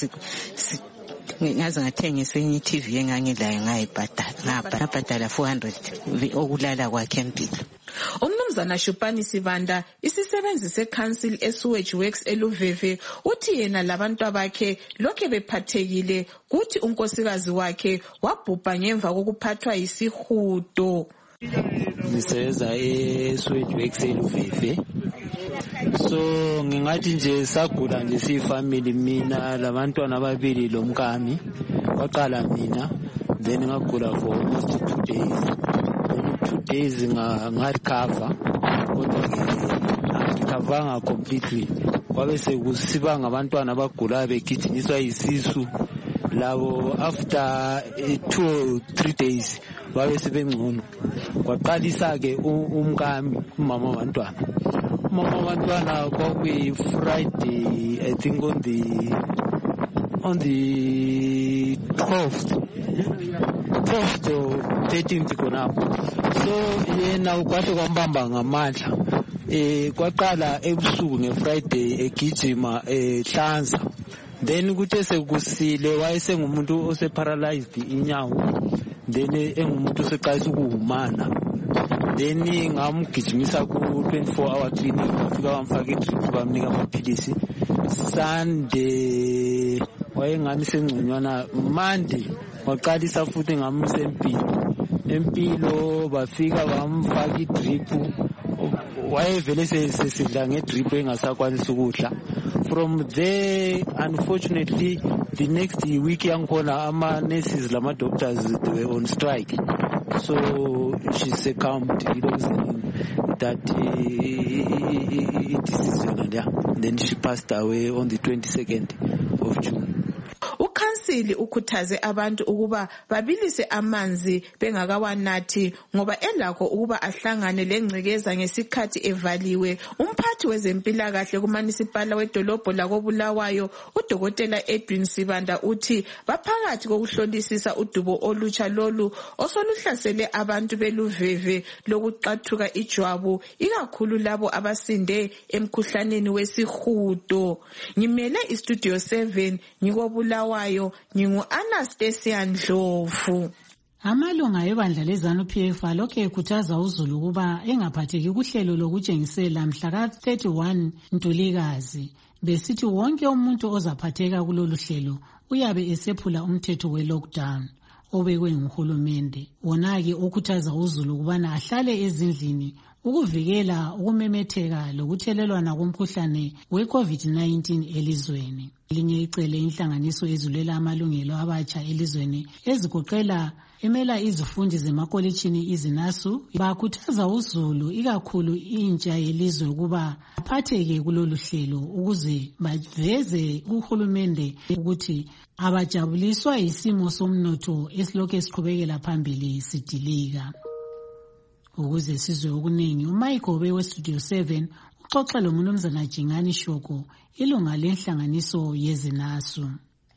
ngaze ngathengisa enye i-TV engangilayo ngabhadala 400 okulala kwakhe empilo. Umnumzana Shupani Sivanda, isisebenzi seCouncil eSewage Works eLuveve, uthi yena labantu bakhe lokhe bephathekile kuthi unkosikazi wakhe wabhubha ngemva kokuphathwa yisihudo. Ngisebenza eSewage Works eLuveve. So ngingathi nje sagula nje siyifamily, mina labantwana ababili lomkami. Waqala mina, then ngagula for almost 2 days. 2 days ngarecover, kodwa recoveranga completely. Kwabe sekusiba ngabantwana abagulayo begijinyiswa yisisu labo. After 2 or 3 days babe sebengcono. Kwaqalisa ke umkami umama wabantwana mama wabantwana kwakuyi-Friday, I think on the 12th or 13th khonapho. So yena ukwahle kwambamba ngamandla. Kwaqala ebusuku ngeFriday egijima Hlanza. Then kuthe sekusile wayesengumuntu oseparalyzed inyawo. Then engumuntu oseqalisa ukuhumana. Then ngamgijimisa ku 24-hour clinic bafika bamfaka idrip bamnika amaphilisi. Sunday wayengani sengconywana. Monday waqalisa futhi ngamisa empilo bafika bamfaka idrip. Wayevele sesidla ngedrip engasakwanisa ukudla. From there, unfortunately, the next week yangikhona ama-nurses lama doctors they were on strike. So she succumbed, that disease. Then she passed away on the 22nd of June. Ukhansili ukhuthaze abantu ukuba babilise amanzi bengakawanathi ngoba elakho ukuba ahlangane lengcekeza ngesikhathi evaliwe. Umphathi wezempilakahle kumanisipala wedolobho lakoBulawayo uDokotela Edwin Sibanda uthi baphakathi kokuhlolisisa udubo olutsha lolu osoluhlasele abantu beLuveve lokuqathuka ijwabu ikakhulu labo abasinde emkhuhlaneni wesihudo. Ngimele iStudio 7 ngikobulawayo ngingu-Anastasia Ndlovu. Amalunga ebandla leZANU-PF alokhe ekhuthaza uzulu ukuba engaphatheki kuhlelo lokutshengisela mhla ka-31 Ntulikazi besithi wonke umuntu ozaphatheka kulolu hlelo uyabe esephula umthetho we-lockdown obekwe nguhulumende. Wona-ke okhuthaza uzulu ukubana ahlale ezindlini ukuvikela ukumemetheka lokuthelelwana komkhuhlane we-COVID-19 elizweni. Linye icele inhlanganiso ezilulela amalungelo abatsha elizweni ezigoqela emela izifundi zemakolitshini izinasu bakhuthaza uzulu ikakhulu intsha yelizwe ukuba aphatheke kulolu hlelo ukuze baveze kuhulumende ukuthi abajabuliswa isimo somnotho esilokhu esiqhubekela phambili sidilika. Ukuze sizwe okuningi, uMichael weStudio 7 uxoxa loMnumzana Jingani Shoko, ilunga lenhlanganiso yezinasu.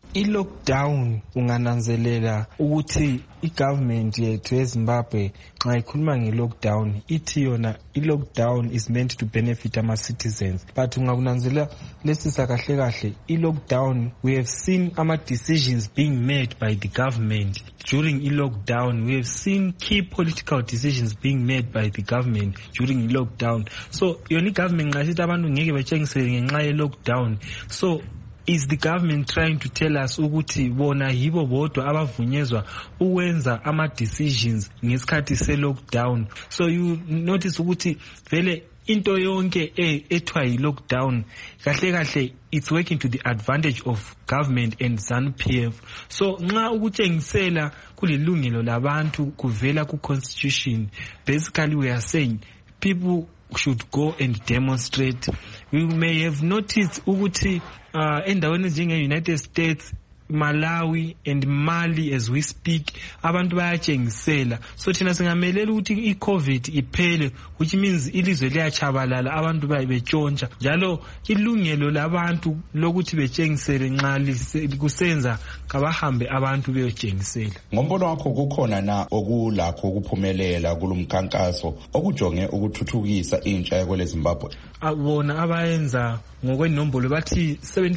I-lockdown ungananzelela ukuthi i-government yethu eZimbabwe nxa ikhuluma nge-lockdown ithi yona i-lockdown is meant to benefit ama-citizens, but ungakunanzelela lesisa kahle kahle i-lockdown we have seen ama-decisions being made by the government during i-lockdown. We have seen key political decisions being made by the government during i-lockdown. So yona i-government nxa sithi abantu ngeke betshengisele ngenxa ye-lockdown, so is the government trying to tell us ukuthi bona yibo bodwa abavunyezwa ukwenza ama-decisions ngesikhathi se-lockdown? So you notice ukuthi vele into yonke ethiwa yi-lockdown kahle kahle it's working to the advantage of government and ZANU-PF. So nxa ukutshengisela kulilungelo labantu kuvela ku-constitution, basically we are saying people should go and demonstrate. We may have noticed ukuthi endaweni njenge-United States, Malawi and Mali as we speak abantu bayatshengisela. So thina singamelela ukuthi i-COVID iphele, which means ilizwe liyachabalala abantu betshontsha. Njalo ilungelo labantu lokuthi betshengisele nxa kusenza kabahambe abantu beyotshengisela. Ngombono wakho kukhona na okulakho ukuphumelela kulomkhankaso okujonge ukuthuthukisa intsha yakweleZimbabwe? Bona abayenza ngokwenombolo bathi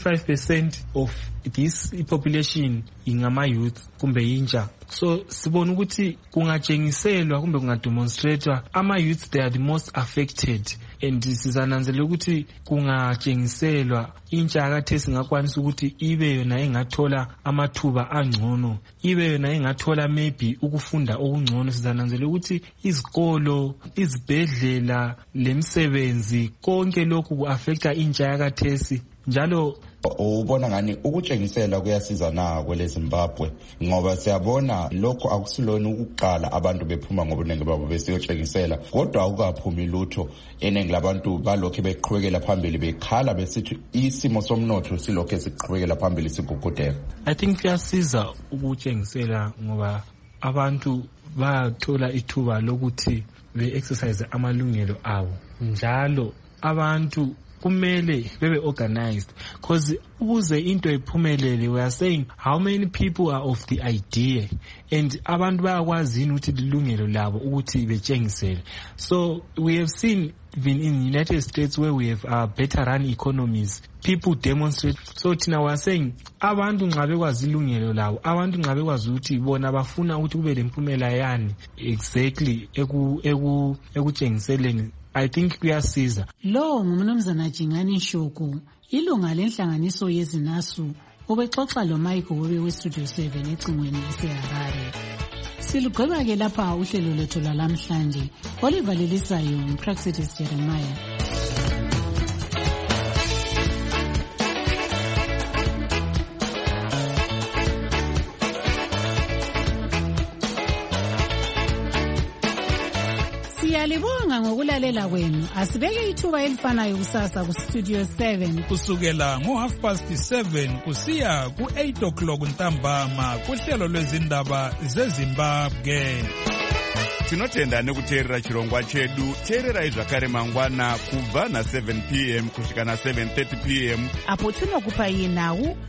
75% of this population ingama-youth kumbe intsha. So sibona ukuthi kungatshengiselwa kumbe kungademonstratwa ama-youth they are the most affected, and sizananzelela ukuthi kungatshengiselwa intsha akathe singakwanisa ukuthi ibe yona engathola amathuba angcono, ibe yona engathola maybe ukufunda okungcono. Sizananzelela ukuthi izikolo, izibhedlela, lemsebenzi, konke lokhu ku-affecta intsha yakathesi. Njalo ubona ngani ukutshengisela kuyasiza na kweleZimbabwe, ngoba siyabona lokho akusilona ukuqala abantu bephuma ngobunengi babo besiyotshengisela, kodwa akukaphumi lutho. Eningi labantu balokho beqhubekela phambili bekhala besithi isimo somnotho silokho siqhubekela phambili sigugudeka. I think kuyasiza ukutshengisela ngoba abantu bayathola ithuba lokuthi be-exercise amalungelo abo, njalo abantu kumele bebe organized, because ukuze into iphumelele we are saying how many people are of the idea, and abantu bayakwazi ukuthi lilungelo labo ukuthi betshengisele. So we have seen even in the United States where we have better run economies, people demonstrate. So thina we are saying abantu nxa bekwazi ilungelo labo, abantu nxa bekwazi ukuthi bona bafuna ukuthi kube lemphumela yani exactly ekutshengiseleni, I think kuyasiza. Lo ngumnumzana Jingani Nshoku, ilunga lenhlanganiso yezinasu, ubexoxa lo Mike Gobe weStudio 7 ecingweni eseHarare. Silugqiba ke lapha uhlelo lethu lalamhlanje. Olivalelisayo uPraxitis Jeremiah. Siyalibonga ngokulalela kwenu. Asibeke ithuba elifanayo kusasa kuStudio 7 kusukela ngo7:30 kusiya ku8:00 ntambama kuhlelo lwezindaba zeZimbabwe. Tinotenda nekuteerera chirongwa chedu. Teererai zvakare mangwana kubva na7 p.m. kusvika na7:30 p.m. apo tinokupai nhau